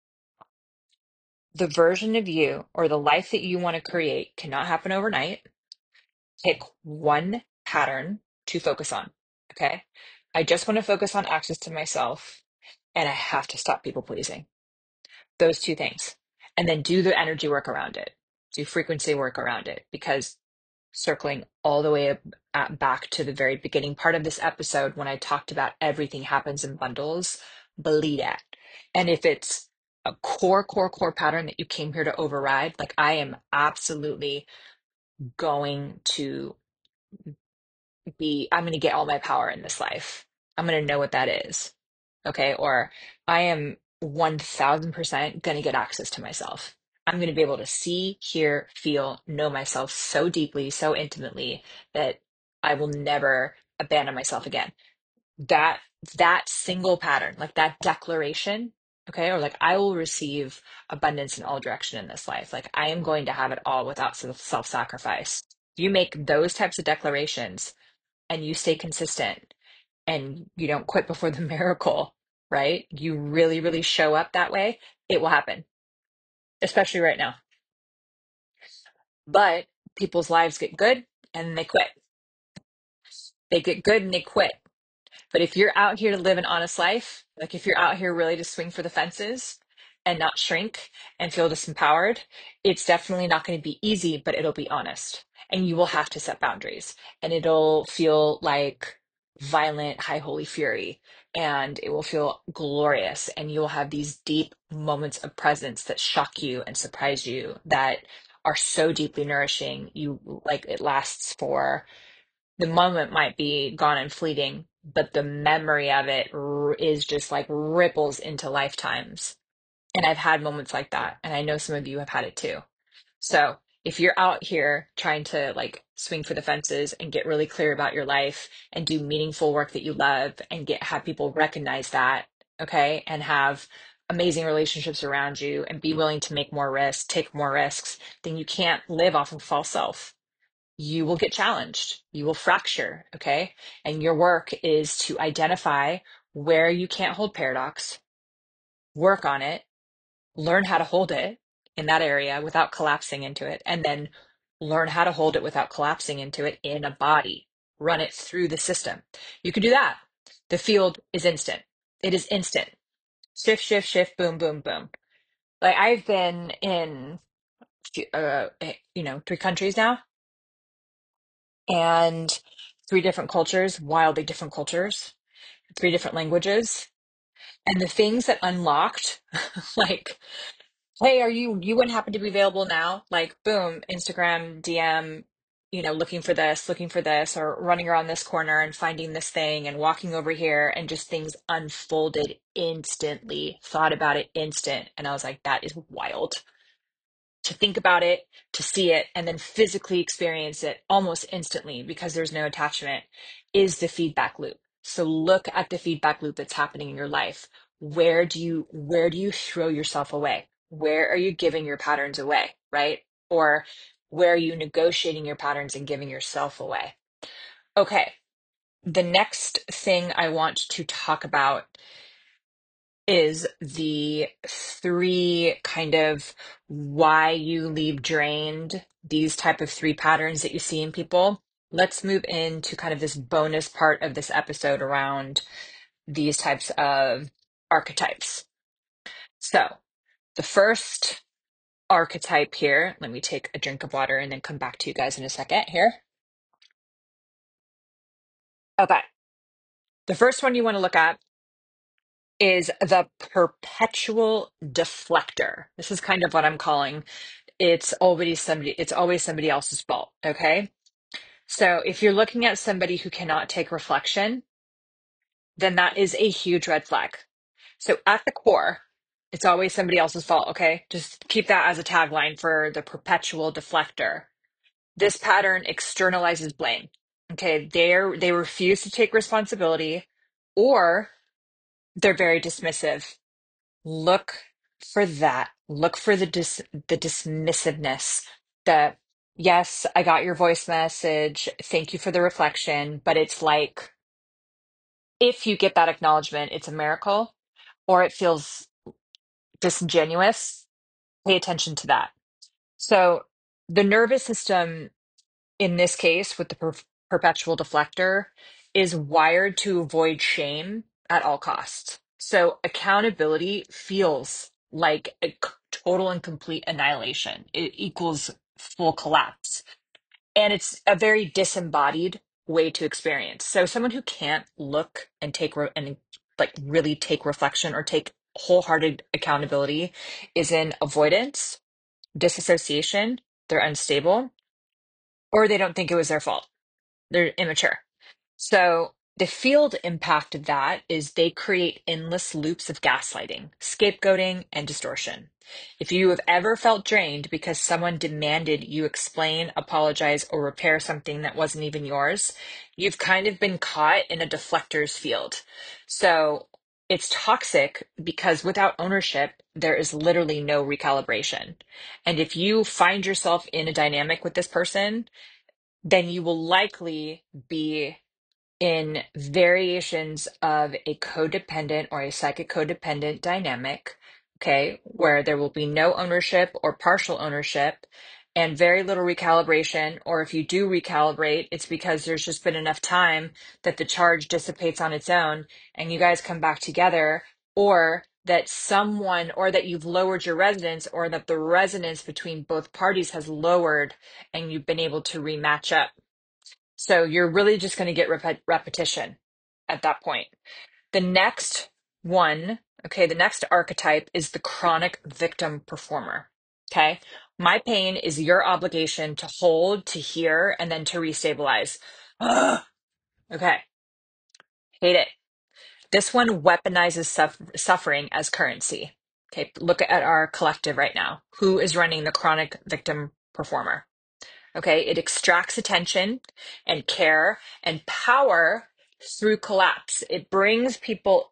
the version of you or the life that you want to create cannot happen overnight. Pick one pattern to focus on. Okay. I just want to focus on access to myself, and I have to stop people pleasing. Those two things. And then do the energy work around it, do frequency work around it, because circling all the way back to the very beginning part of this episode when I talked about everything happens in bundles, believe that. And if it's a core pattern that you came here to override, like I am absolutely going to I'm going to get all my power in this life. I'm going to know what that is. Okay. Or I am 1000% going to get access to myself. I'm going to be able to see, hear, feel, know myself so deeply, so intimately that I will never abandon myself again. That that single pattern, like that declaration, okay, or like I will receive abundance in all direction in this life. Like I am going to have it all without self-sacrifice. You make those types of declarations and you stay consistent and you don't quit before the miracle, right? You really, really show up that way, it will happen, especially right now. But people's lives get good and they quit. They get good and they quit. But if you're out here to live an honest life, like if you're out here really to swing for the fences and not shrink and feel disempowered, it's definitely not going to be easy, but it'll be honest. And you will have to set boundaries and it'll feel like violent, high holy fury. And it will feel glorious. And you will have these deep moments of presence that shock you and surprise you that are so deeply nourishing. You like it lasts for the moment might be gone and fleeting, but the memory of it is just like ripples into lifetimes. And I've had moments like that, and I know some of you have had it too. So if you're out here trying to like swing for the fences and get really clear about your life and do meaningful work that you love and get have people recognize that, okay, and have amazing relationships around you and be willing to make more risks, take more risks, then you can't live off of false self. You will get challenged, you will fracture, okay? And your work is to identify where you can't hold paradox, work on it, learn how to hold it in that area without collapsing into it, and then learn how to hold it without collapsing into it in a body. Run it through the system. You can do that. The field is instant. It is instant. Shift, shift, shift, boom, boom, boom. Like I've been in, three countries now and three different cultures, wildly different cultures, three different languages. And the things that unlocked, like, hey, you wouldn't happen to be available now? Like, boom, Instagram, DM, looking for this, or running around this corner and finding this thing and walking over here, and just things unfolded instantly, thought about it instant. And I was like, that is wild to think about it, to see it, and then physically experience it almost instantly because there's no attachment is the feedback loop. So look at the feedback loop that's happening in your life. Where do you throw yourself away? Where are you giving your patterns away, right? Or where are you negotiating your patterns and giving yourself away? Okay. The next thing I want to talk about is the three kind of why you leave drained, these type of three patterns that you see in people. Let's move into kind of this bonus part of this episode around these types of archetypes. So, the first archetype here, let me take a drink of water and then come back to you guys in a second here. Okay. The first one you want to look at is the perpetual deflector. This is kind of what I'm calling it's always somebody else's fault, okay? So if you're looking at somebody who cannot take reflection, then that is a huge red flag. So at the core, it's always somebody else's fault, okay? Just keep that as a tagline for the perpetual deflector. This pattern externalizes blame. Okay, they refuse to take responsibility, or they're very dismissive. Look for that. Look for the dismissiveness. The yes, I got your voice message. Thank you for the reflection. But it's like if you get that acknowledgement, it's a miracle, or it feels disingenuous. Pay attention to that. So the nervous system in this case with the perpetual deflector is wired to avoid shame at all costs. So accountability feels like a total and complete annihilation. It equals full collapse. And it's a very disembodied way to experience. So someone who can't look and and like really take reflection or take wholehearted accountability is in avoidance, disassociation, they're unstable, or they don't think it was their fault. They're immature. So the field impact of that is they create endless loops of gaslighting, scapegoating, and distortion. If you have ever felt drained because someone demanded you explain, apologize, or repair something that wasn't even yours, you've kind of been caught in a deflector's field. So it's toxic because without ownership, there is literally no recalibration. And if you find yourself in a dynamic with this person, then you will likely be in variations of a codependent or a psychic codependent dynamic, okay, where there will be no ownership or partial ownership, and very little recalibration, or if you do recalibrate, it's because there's just been enough time that the charge dissipates on its own and you guys come back together, or that someone, or that you've lowered your resonance, or that the resonance between both parties has lowered and you've been able to rematch up. So you're really just going to get repetition at that point. The next one, okay, the next archetype is the chronic victim performer. Okay. My pain is your obligation to hold, to hear, and then to restabilize. Ugh. Okay. Hate it. This one weaponizes suffering as currency. Okay. Look at our collective right now. Who is running the chronic victim performer? Okay, it extracts attention and care and power through collapse. It brings people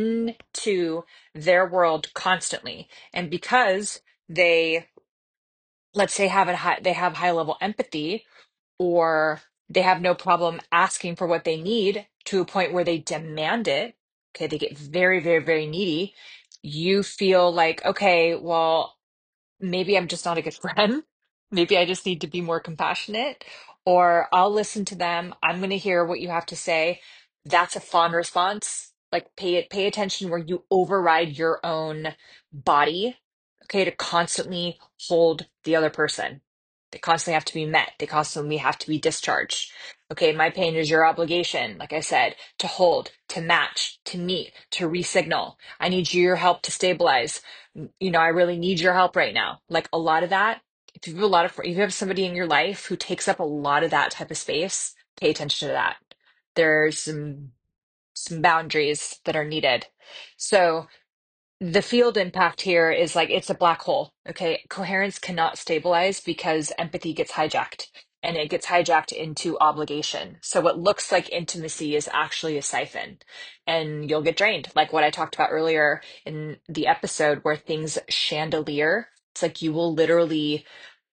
into their world constantly. And because they, let's say, they have high level empathy, or they have no problem asking for what they need to a point where they demand it. Okay, they get very, very, very needy. You feel like, okay, well, maybe I'm just not a good friend. Maybe I just need to be more compassionate, or I'll listen to them. I'm going to hear what you have to say. That's a fawn response. Like pay attention where you override your own body, okay, to constantly hold the other person. They constantly have to be met. They constantly have to be discharged. Okay, my pain is your obligation, like I said, to hold, to match, to meet, to re-signal. I need your help to stabilize. I really need your help right now. Like a lot of that, if you have somebody in your life who takes up a lot of that type of space, pay attention to that. There's some boundaries that are needed. So the field impact here is like it's a black hole. Okay. Coherence cannot stabilize because empathy gets hijacked, and it gets hijacked into obligation. So what looks like intimacy is actually a siphon, and you'll get drained. Like what I talked about earlier in the episode where things chandelier. It's like you will literally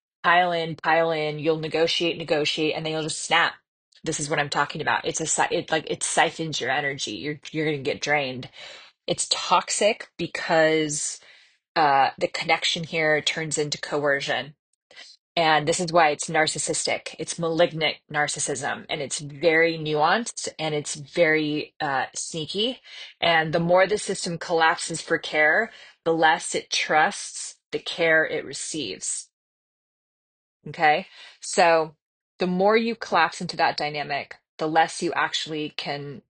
pile in, you'll negotiate, and then you'll just snap. This is what I'm talking about. It siphons your energy. You're going to get drained. It's toxic because the connection here turns into coercion. And this is why it's narcissistic. It's malignant narcissism, and it's very nuanced, and it's very sneaky. And the more the system collapses for care, the less it trusts the care it receives. Okay. So the more you collapse into that dynamic, the less you actually can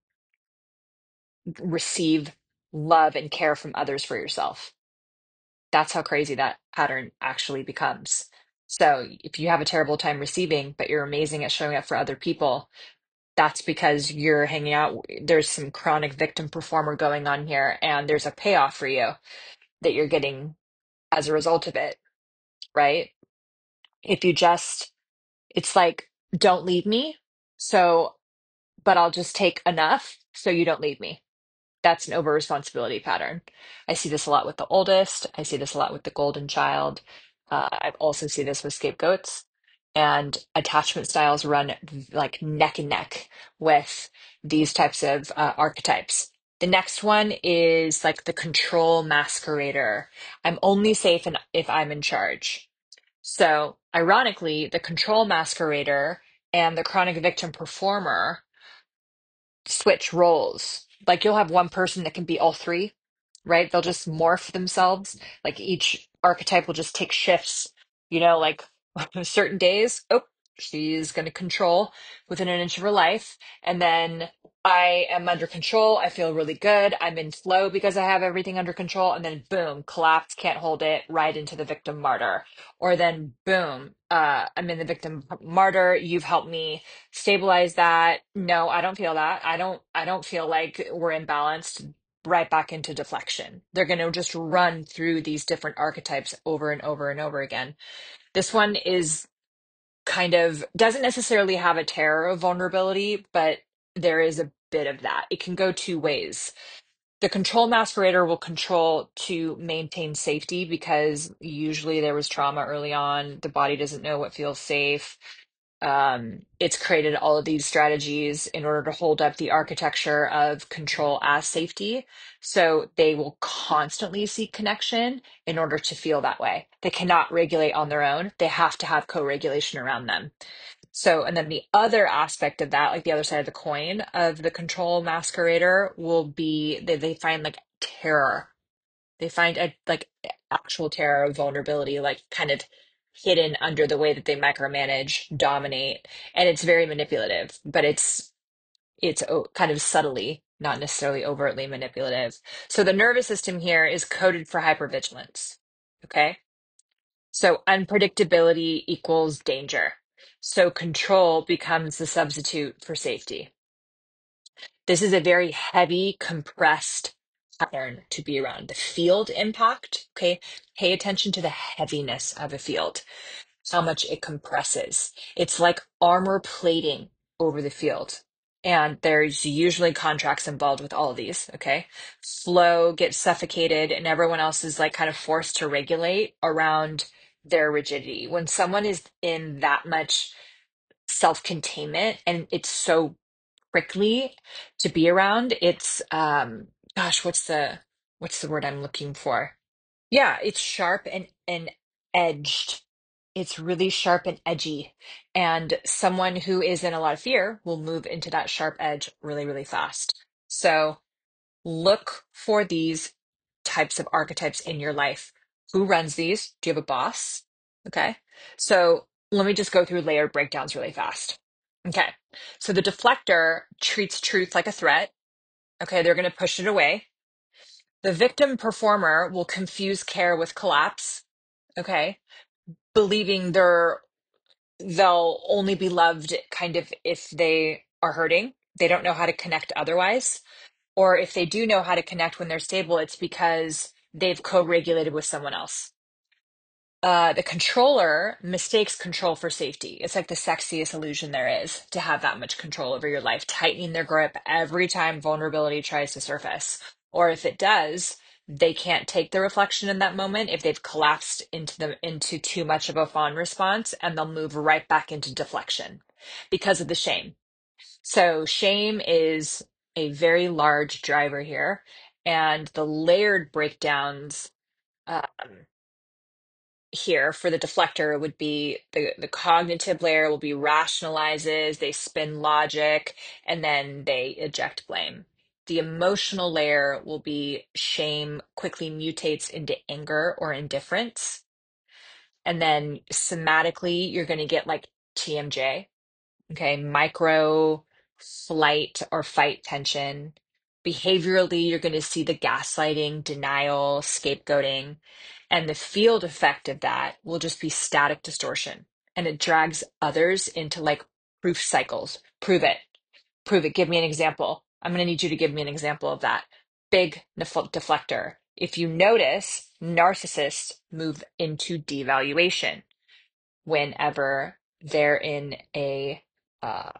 receive love and care from others for yourself. That's how crazy that pattern actually becomes. So if you have a terrible time receiving, but you're amazing at showing up for other people, that's because you're hanging out. There's some chronic victim performer going on here, and there's a payoff for you that you're getting as a result of it, right? If you just, it's like, don't leave me. So, but I'll just take enough so you don't leave me. That's an over responsibility pattern. I see this a lot with the oldest. I see this a lot with the golden child. I also see this with scapegoats. And attachment styles run like neck and neck with these types of archetypes. The next one is like the control masquerader. I'm only safe if I'm in charge. So, ironically, the control masquerader and the chronic victim performer switch roles. Like you'll have one person that can be all three, right? They'll just morph themselves. Like each archetype will just take shifts, like certain days. Oh, she's going to control within an inch of her life. And then I am under control. I feel really good. I'm in flow because I have everything under control. And then boom, collapse, can't hold it, right into the victim martyr. Or then boom, I'm in the victim martyr. You've helped me stabilize that. No, I don't feel that. I don't feel like we're imbalanced. Right back into deflection. They're going to just run through these different archetypes over and over and over again. This one is kind of doesn't necessarily have a terror of vulnerability, but there is a bit of that. It can go two ways. The control masquerader will control to maintain safety because usually there was trauma early on. The body doesn't know what feels safe. It's created all of these strategies in order to hold up the architecture of control as safety. So they will constantly seek connection in order to feel that way. They cannot regulate on their own. They have to have co-regulation around them. So, and then the other aspect of that, like the other side of the coin of the control masquerader, will be they find like terror. They find a like actual terror, vulnerability, like kind of hidden under the way that they micromanage, dominate, and it's very manipulative, but it's kind of subtly, not necessarily overtly manipulative. So the nervous system here is coded for hypervigilance. Okay? So unpredictability equals danger. So control becomes the substitute for safety. This is a very heavy, compressed pattern to be around. The field impact, okay? Pay attention to the heaviness of a field, how much it compresses. It's like armor plating over the field. And there's usually contracts involved with all of these, okay? Flow gets suffocated, and everyone else is like kind of forced to regulate around their rigidity. When someone is in that much self-containment and it's so prickly to be around, it's gosh, what's the word I'm looking for? Yeah, it's sharp and edged. It's really sharp and edgy. And someone who is in a lot of fear will move into that sharp edge really, really fast. So look for these types of archetypes in your life. Who runs these? Do you have a boss? Okay. So let me just go through layered breakdowns really fast. Okay. So the deflector treats truth like a threat. Okay. They're going to push it away. The victim performer will confuse care with collapse. Okay. Believing they'll only be loved kind of if they are hurting. They don't know how to connect otherwise. Or if they do know how to connect when they're stable, it's because they've co-regulated with someone else. The controller mistakes control for safety. It's like the sexiest illusion there is to have that much control over your life, tightening their grip every time vulnerability tries to surface. Or if it does, they can't take the reflection in that moment if they've collapsed into too much of a fawn response, and they'll move right back into deflection because of the shame. So shame is a very large driver here, and the layered breakdowns um, here for the deflector would be the cognitive layer will be rationalizes, they spin logic, and then they eject blame. The emotional layer will be shame quickly mutates into anger or indifference. And then somatically, you're going to get like TMJ. Okay, micro flight or fight tension. Behaviorally, you're going to see the gaslighting, denial, scapegoating, and the field effect of that will just be static distortion. And it drags others into like proof cycles. Prove it. Prove it. Give me an example. I'm going to need you to give me an example of that. Big deflector. If you notice, narcissists move into devaluation whenever they're in a uh,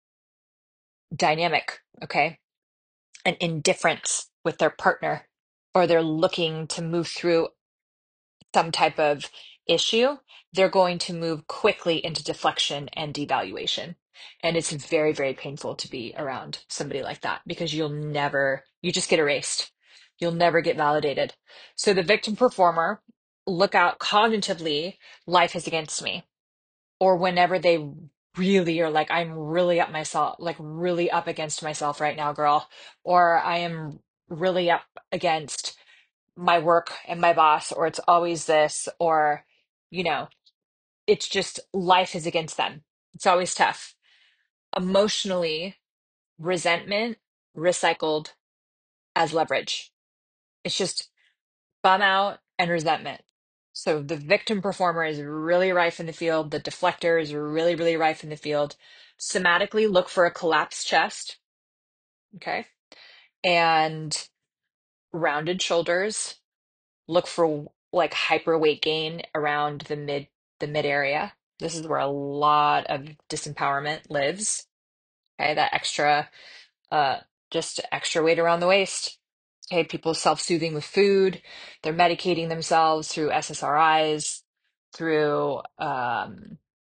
dynamic, okay? An indifference with their partner, or they're looking to move through some type of issue, they're going to move quickly into deflection and devaluation. And it's very, very painful to be around somebody like that because you just get erased. You'll never get validated. So the victim performer, look out cognitively, life is against me, or whenever they really are like, I'm really up myself, like really up against myself right now, girl, or I am really up against my work and my boss, or it's always this, or, you know, it's just life is against them. It's always tough. Emotionally, resentment recycled as leverage. It's just bum out and resentment. So the victim performer is really rife in the field. The deflector is really, really rife in the field. Somatically, look for a collapsed chest, okay? And rounded shoulders. Look for like hyper weight gain around the mid area. This is where a lot of disempowerment lives. Okay, that extra uh just extra weight around the waist. Okay, people self-soothing with food, they're medicating themselves through SSRIs, through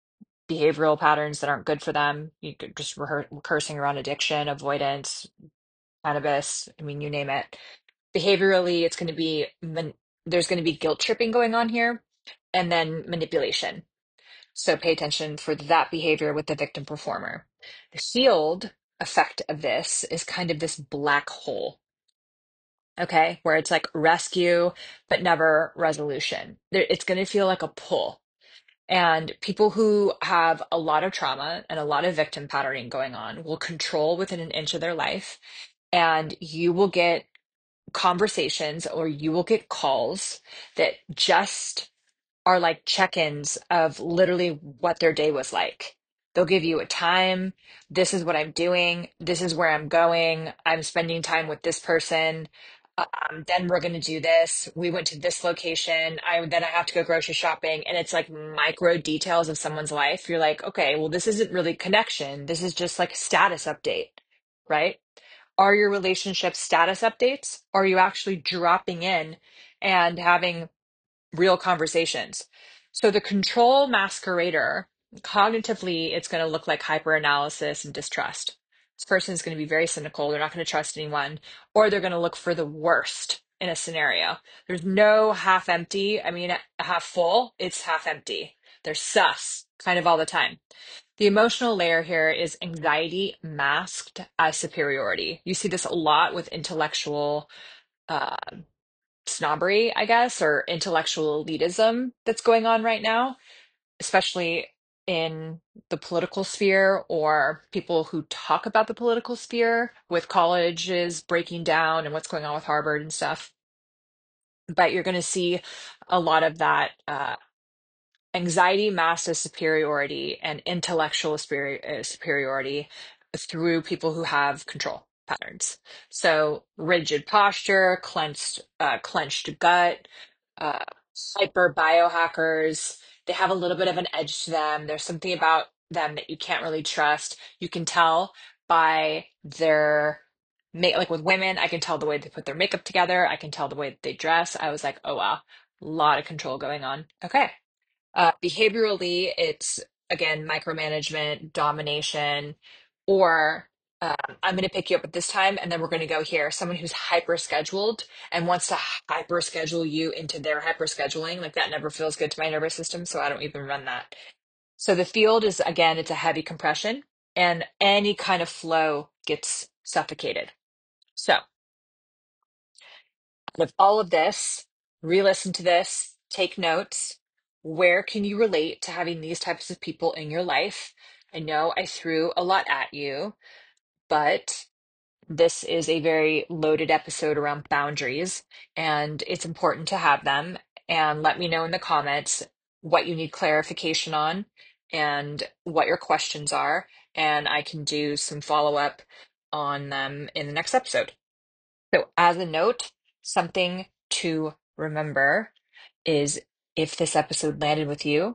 behavioral patterns that aren't good for them. You could just rehearsing around addiction, avoidance, cannabis, I mean, you name it. Behaviorally, it's going to be there's going to be guilt tripping going on here, and then manipulation. So pay attention for that behavior with the victim performer. The field effect of this is kind of this black hole, okay, where it's like rescue, but never resolution. It's going to feel like a pull. And people who have a lot of trauma and a lot of victim patterning going on will control within an inch of their life. And you will get conversations or you will get calls that just are like check-ins of literally what their day was like. They'll give you a time. This is what I'm doing. This is where I'm going. I'm spending time with this person. Then we're going to do this. We went to this location. Then I have to go grocery shopping. And it's like micro details of someone's life. You're like, okay, well, this isn't really connection. This is just like a status update, right? Are your relationship status updates? Are you actually dropping in and having real conversations? So the control masquerader, cognitively, it's going to look like hyperanalysis and distrust. This person is going to be very cynical. They're not going to trust anyone, or they're going to look for the worst in a scenario. There's no half empty. I mean, half full, it's half empty. They're sus kind of all the time. The emotional layer here is anxiety masked as superiority. You see this a lot with intellectual uh, snobbery, I guess, or intellectual elitism that's going on right now, especially in the political sphere or people who talk about the political sphere with colleges breaking down and what's going on with Harvard and stuff. But you're going to see a lot of that anxiety masked as superiority and intellectual superiority through people who have control patterns. So rigid posture, clenched gut, uh, hyper biohackers. They have a little bit of an edge to them. There's something about them that you can't really trust. You can tell by their make, like with women, I can tell the way they put their makeup together. I can tell the way that they dress. I was like, oh wow, a lot of control going on. Okay. Behaviorally, it's again micromanagement, domination, or I'm going to pick you up at this time and then we're going to go here. Someone who's hyper scheduled and wants to hyper schedule you into their hyper scheduling. Like that never feels good to my nervous system, so I don't even run that. So the field is again, it's a heavy compression and any kind of flow gets suffocated. So with all of this, re-listen to this, take notes. Where can you relate to having these types of people in your life? I know I threw a lot at you, but this is a very loaded episode around boundaries, and it's important to have them. And let me know in the comments what you need clarification on and what your questions are, and I can do some follow-up on them in the next episode. So, as a note, something to remember is if this episode landed with you,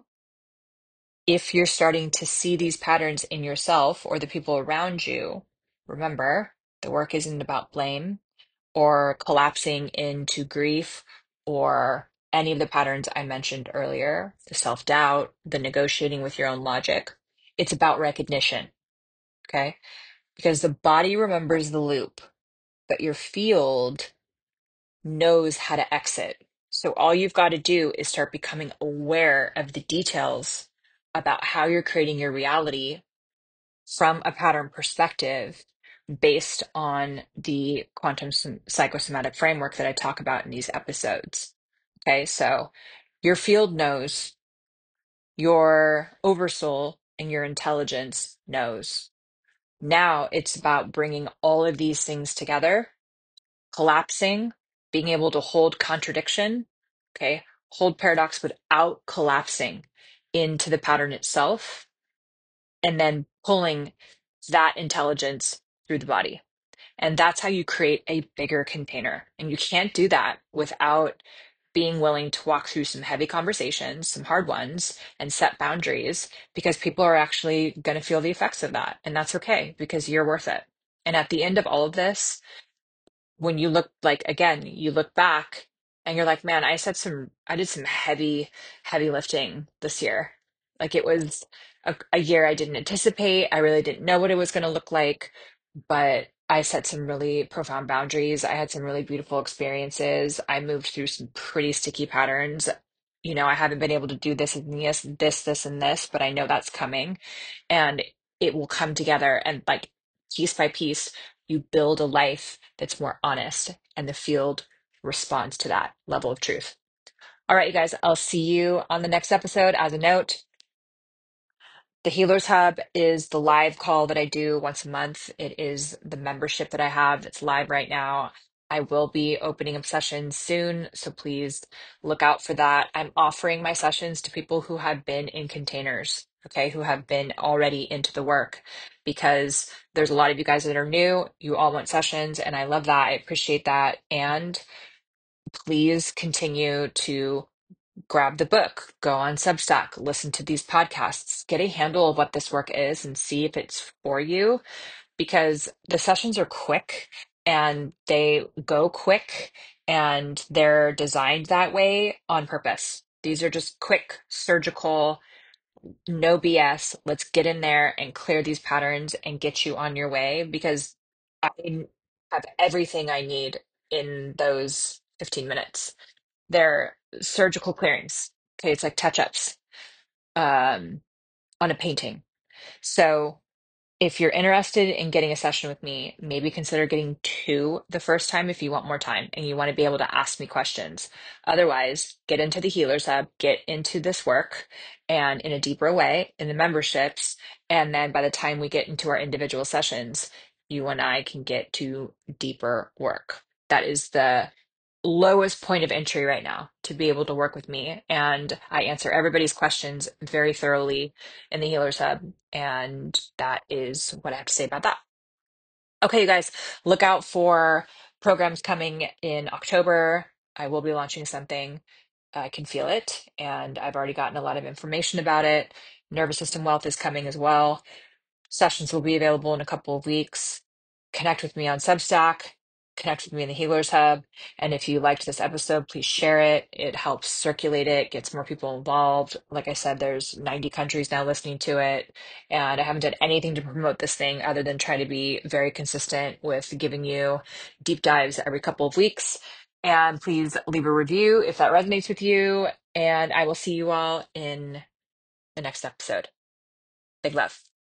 if you're starting to see these patterns in yourself or the people around you, remember the work isn't about blame or collapsing into grief or any of the patterns I mentioned earlier, the self-doubt, the negotiating with your own logic. It's about recognition, okay? Because the body remembers the loop, but your field knows how to exit. So all you've got to do is start becoming aware of the details about how you're creating your reality from a pattern perspective based on the quantum psychosomatic framework that I talk about in these episodes. Okay, so your field knows, your oversoul and your intelligence knows. Now it's about bringing all of these things together, collapsing, being able to hold contradiction, okay, hold paradox without collapsing into the pattern itself, and then pulling that intelligence through the body. And that's how you create a bigger container. And you can't do that without being willing to walk through some heavy conversations, some hard ones, and set boundaries because people are actually going to feel the effects of that. And that's okay because you're worth it. And at the end of all of this, when you look like again, you look back and you're like, man, I did some heavy lifting this year. Like it was a year I didn't anticipate. I really didn't know what it was going to look like, but I set some really profound boundaries. I had some really beautiful experiences. I moved through some pretty sticky patterns. I haven't been able to do this and this, and this, but I know that's coming and it will come together. And like piece by piece, you build a life that's more honest, and the field responds to that level of truth. All right, you guys, I'll see you on the next episode. As a note, the Healers Hub is the live call that I do once a month. It is the membership that I have that's live right now. I will be opening up sessions soon, so please look out for that. I'm offering my sessions to people who have been in containers, okay, who have been already into the work, because there's a lot of you guys that are new. You all want sessions, and I love that. I appreciate that. And please continue to grab the book, go on Substack, listen to these podcasts, get a handle of what this work is and see if it's for you, because the sessions are quick and they go quick and they're designed that way on purpose. These are just quick, surgical, no BS. Let's get in there and clear these patterns and get you on your way, because I have everything I need in those 15 minutes. They're surgical clearings. Okay, it's like touch-ups um, on a painting. So if you're interested in getting a session with me, maybe consider getting two the first time if you want more time and you want to be able to ask me questions. Otherwise, get into the Healers Hub, get into this work and in a deeper way in the memberships. And then by the time we get into our individual sessions, you and I can get to deeper work. That is the lowest point of entry right now to be able to work with me. And I answer everybody's questions very thoroughly in the Healers Hub. And that is what I have to say about that. Okay, you guys, look out for programs coming in October. I will be launching something. I can feel it. And I've already gotten a lot of information about it. Nervous system wealth is coming as well. Sessions will be available in a couple of weeks. Connect with me on Substack, connect with me in the Healers Hub. And if you liked this episode, please share it. It helps circulate it, gets more people involved. Like I said, there's 90 countries now listening to it. And I haven't done anything to promote this thing other than try to be very consistent with giving you deep dives every couple of weeks. And please leave a review if that resonates with you. And I will see you all in the next episode. Big love.